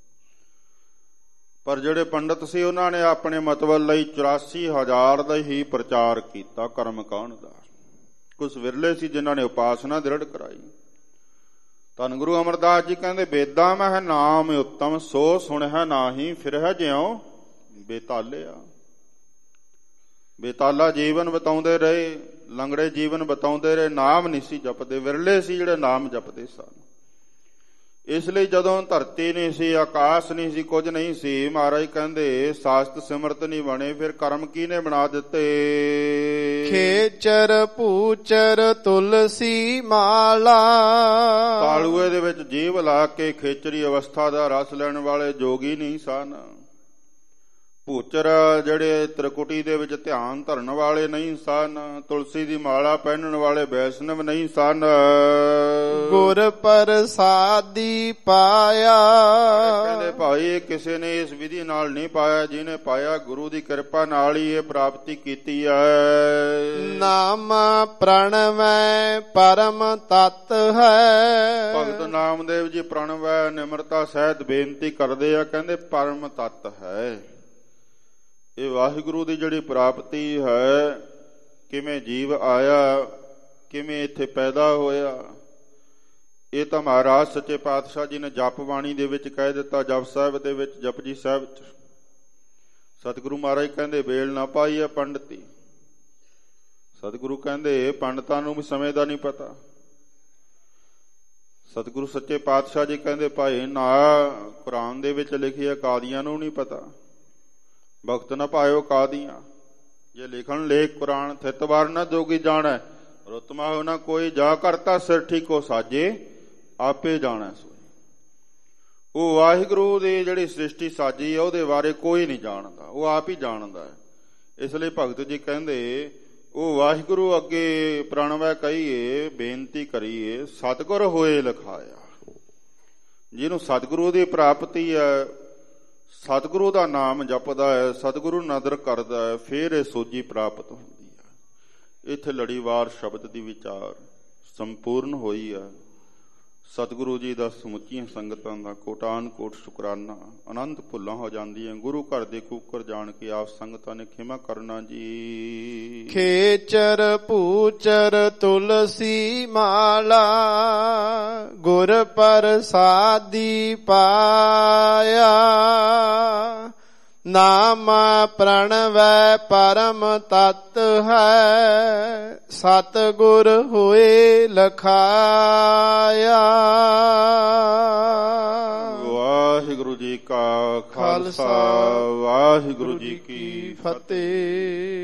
Speaker 2: ਪਰ ਜਿਹੜੇ ਪੰਡਤ ਸੀ ਉਹਨਾਂ ਨੇ ਆਪਣੇ ਮਤਲਬ ਲਈ ਚੁਰਾਸੀ ਹਜ਼ਾਰ ਦਾ ਹੀ ਪ੍ਰਚਾਰ ਕੀਤਾ ਕਰਮ ਕਾਂਡ ਦਾ। ਕੁਝ ਵਿਰਲੇ ਸੀ ਜਿਨ੍ਹਾਂ ਨੇ ਉਪਾਸਨਾ ਦ੍ਰਿੜ ਕਰਾਈ। ਧੰਨ ਗੁਰੂ ਅਮਰਦਾਸ ਜੀ ਕਹਿੰਦੇ, ਵੇਦਾਂ ਮਹਿ ਨਾਮ ਉੱਤਮ ਸੋ ਸੁਣਿਆ ਨਾਹੀ ਫਿਰਹਿ ਜਿਉ ਬੇਤਾਲਿਆ। ਬੇਤਾਲਾ ਜੀਵਨ ਬਿਤਾਉਂਦੇ ਰਹੇ, ਲੰਗੜੇ ਜੀਵਨ ਬਿਤਾਉਂਦੇ ਰਹੇ, ਨਾਮ ਨਹੀਂ ਸੀ ਜਪਦੇ। ਵਿਰਲੇ ਸੀ ਜਿਹੜੇ ਨਾਮ ਜਪਦੇ ਸਨ। ਇਸ ਲਈ ਜਦੋਂ ਧਰਤੀ ਨਹੀਂ ਸੀ, ਆਕਾਸ਼ ਨਹੀਂ ਸੀ, ਕੁਝ ਨਹੀਂ ਸੀ, ਮਹਾਰਾਜ ਕਹਿੰਦੇ ਸਾਸਤ ਸਿਮਰਤ ਨਹੀਂ ਬਣੇ, ਫਿਰ ਕਰਮ ਕਿਹਨੇ ਬਣਾ ਦਿੱਤੇ?
Speaker 1: ਖੇਚਰ ਪੂਚਰ ਤੁਲਸੀ ਮਾਲਾ।
Speaker 2: ਤਾਲੂਏ ਦੇ ਵਿੱਚ ਜੀਵ ਲਾ ਕੇ ਖੇਚਰੀ ਅਵਸਥਾ ਦਾ ਰਸ ਲੈਣ ਵਾਲੇ ਜੋਗੀ ਨਹੀਂ ਸਨ। ਭੂਚਰ ਜਿਹੜੇ ਤ੍ਰਿਕੁਟੀ ਦੇ ਵਿੱਚ ਧਿਆਨ ਧਰਨ ਵਾਲੇ ਨਹੀਂ ਸਨ। ਤੁਲਸੀ ਦੀ ਮਾਲਾ ਪਹਿਨਣ ਵਾਲੇ ਵੈਸ਼ਨਵ ਨਹੀਂ ਸਨ।
Speaker 1: ਗੁਰ ਪ੍ਰਸਾਦੀ ਪਾਇਆ।
Speaker 2: ਕਹਿੰਦੇ ਭਾਈ ਕਿਸੇ ਨੇ ਇਸ ਵਿਧੀ ਨਾਲ ਨਹੀਂ ਪਾਇਆ, ਜਿਹਨੇ ਪਾਇਆ ਗੁਰੂ ਦੀ ਕਿਰਪਾ ਨਾਲ ਹੀ ਇਹ ਪ੍ਰਾਪਤੀ ਕੀਤੀ ਹੈ।
Speaker 1: ਨਾਮ ਪ੍ਰਣਵੈ ਪਰਮ ਤਤ ਹੈ।
Speaker 2: ਭਗਤ ਨਾਮਦੇਵ ਜੀ ਪ੍ਰਣਵੈ ਨਿਮਰਤਾ ਸਹਿਤ ਬੇਨਤੀ ਕਰਦੇ ਆ, ਕਹਿੰਦੇ ਪਰਮ ਤਤ ਹੈ। ਇਹ ਵਾਹਿਗੁਰੂ ਦੀ ਜਿਹੜੀ ਪ੍ਰਾਪਤੀ ਹੈ, ਕਿਵੇਂ ਜੀਵ ਆਇਆ, ਕਿਵੇਂ ਇੱਥੇ ਪੈਦਾ ਹੋਇਆ, ਇਹ ਤਾਂ ਮਹਾਰਾਜ ਸੱਚੇ ਪਾਤਸ਼ਾਹ ਜੀ ਨੇ ਜਪ ਬਾਣੀ ਦੇ ਵਿੱਚ ਕਹਿ ਦਿੱਤਾ। ਜਪ ਸਾਹਿਬ ਦੇ ਵਿੱਚ, ਜਪਜੀ ਸਾਹਿਬ ਚ ਸਤਿਗੁਰੂ ਮਹਾਰਾਜ ਕਹਿੰਦੇ ਵੇਲ ਨਾ ਪਾਈ ਹੈ ਪੰਡਤੀ। ਸਤਿਗੁਰੂ ਕਹਿੰਦੇ ਪੰਡਤਾਂ ਨੂੰ ਵੀ ਸਮੇਂ ਦਾ ਨਹੀਂ ਪਤਾ। ਸਤਿਗੁਰੂ ਸੱਚੇ ਪਾਤਸ਼ਾਹ ਜੀ ਕਹਿੰਦੇ ਭਾਈ ਨਾ ਕੁਰਾਨ ਦੇ ਵਿੱਚ ਲਿਖਿਆ ਕਾਦੀਆਂ ਨੂੰ ਨਹੀਂ ਪਤਾ, ਭਗਤ ਨਾ ਪਾਇਓ ਕਾਦੀਆਂ। ਜੇ ਲਿਖਣ ਲੇਖ ਕੁਰਾਨ ਥਿਤ ਵਾਰ ਨਾ ਜੋਗੀ ਜਾਣੈ, ਰੁਤਮਾ ਹੋ ਨਾ ਕੋਈ ਜਾ ਕਰਤਾ ਸਿਰ ਠੀਕੋ ਸਾਜੇ ਆਪੇ ਜਾਣੈ ਸੋਈ। ਉਹ ਵਾਹਿਗੁਰੂ ਦੀ ਜਿਹੜੀ ਸ੍ਰਿਸ਼ਟੀ ਸਾਜੀ ਹੈ ਉਹਦੇ ਬਾਰੇ ਕੋਈ ਨਹੀਂ ਜਾਣਦਾ, ਉਹ ਆਪ ਹੀ ਜਾਣਦਾ ਹੈ। ਇਸ ਲਈ ਭਗਤ ਜੀ ਕਹਿੰਦੇ ਉਹ ਵਾਹਿਗੁਰੂ ਅੱਗੇ ਪ੍ਰਣਵੈ ਕਹੀਏ, ਬੇਨਤੀ ਕਰੀਏ, ਸਤਿਗੁਰ ਹੋਏ ਲਿਖਾਇਆ। ਜਿਹਨੂੰ ਸਤਿਗੁਰੂ ਦੀ ਪ੍ਰਾਪਤੀ ਹੈ, ਸਤਿਗੁਰੂ ਦਾ ਨਾਮ ਜਪਦਾ ਹੈ, ਸਤਿਗੁਰੂ ਨਦਰ ਕਰਦਾ ਹੈ, ਫਿਰ ਇਹ ਸੋਝੀ ਪ੍ਰਾਪਤ ਹੁੰਦੀ ਹੈ। ਇੱਥੇ ਲੜੀਵਾਰ ਸ਼ਬਦ ਦੀ ਵਿਚਾਰ ਸੰਪੂਰਨ ਹੋਈ ਹੈ। ਸਤਿਗੁਰੂ ਜੀ ਦਾ ਸਮੁੱਚੀਆਂ ਸੰਗਤਾਂ ਦਾ ਕੋਟਾਨ ਕੋਟ ਸ਼ੁਕਰਾਨਾ। ਅਨੰਤ ਭੁੱਲਾਂ ਹੋ ਜਾਂਦੀਆਂ। ਗੁਰੂ ਘਰ ਦੇ ਕੂਕਰ ਜਾਣ ਕੇ ਆਪ ਸੰਗਤਾਂ ਨੇ ਖਿਮਾ ਕਰਨਾ ਜੀ।
Speaker 1: ਖੇਚਰ ਪੂਚਰ ਤੁਲਸੀ ਮਾਲਾ ਗੁਰ ਪ੍ਰਸਾਦੀ ਪਾਇਆ। ਨਾਮ ਪ੍ਰਣਵੈ ਪਰਮ ਤਤ ਹੈ ਸਤਿਗੁਰ ਹੋਏ ਲਖਾਇਆ।
Speaker 2: ਵਾਹਿਗੁਰੂ ਜੀ ਕਾ ਖਾਲਸਾ ਵਾਹਿਗੁਰੂ ਜੀ ਕੀ ਫਤਿਹ।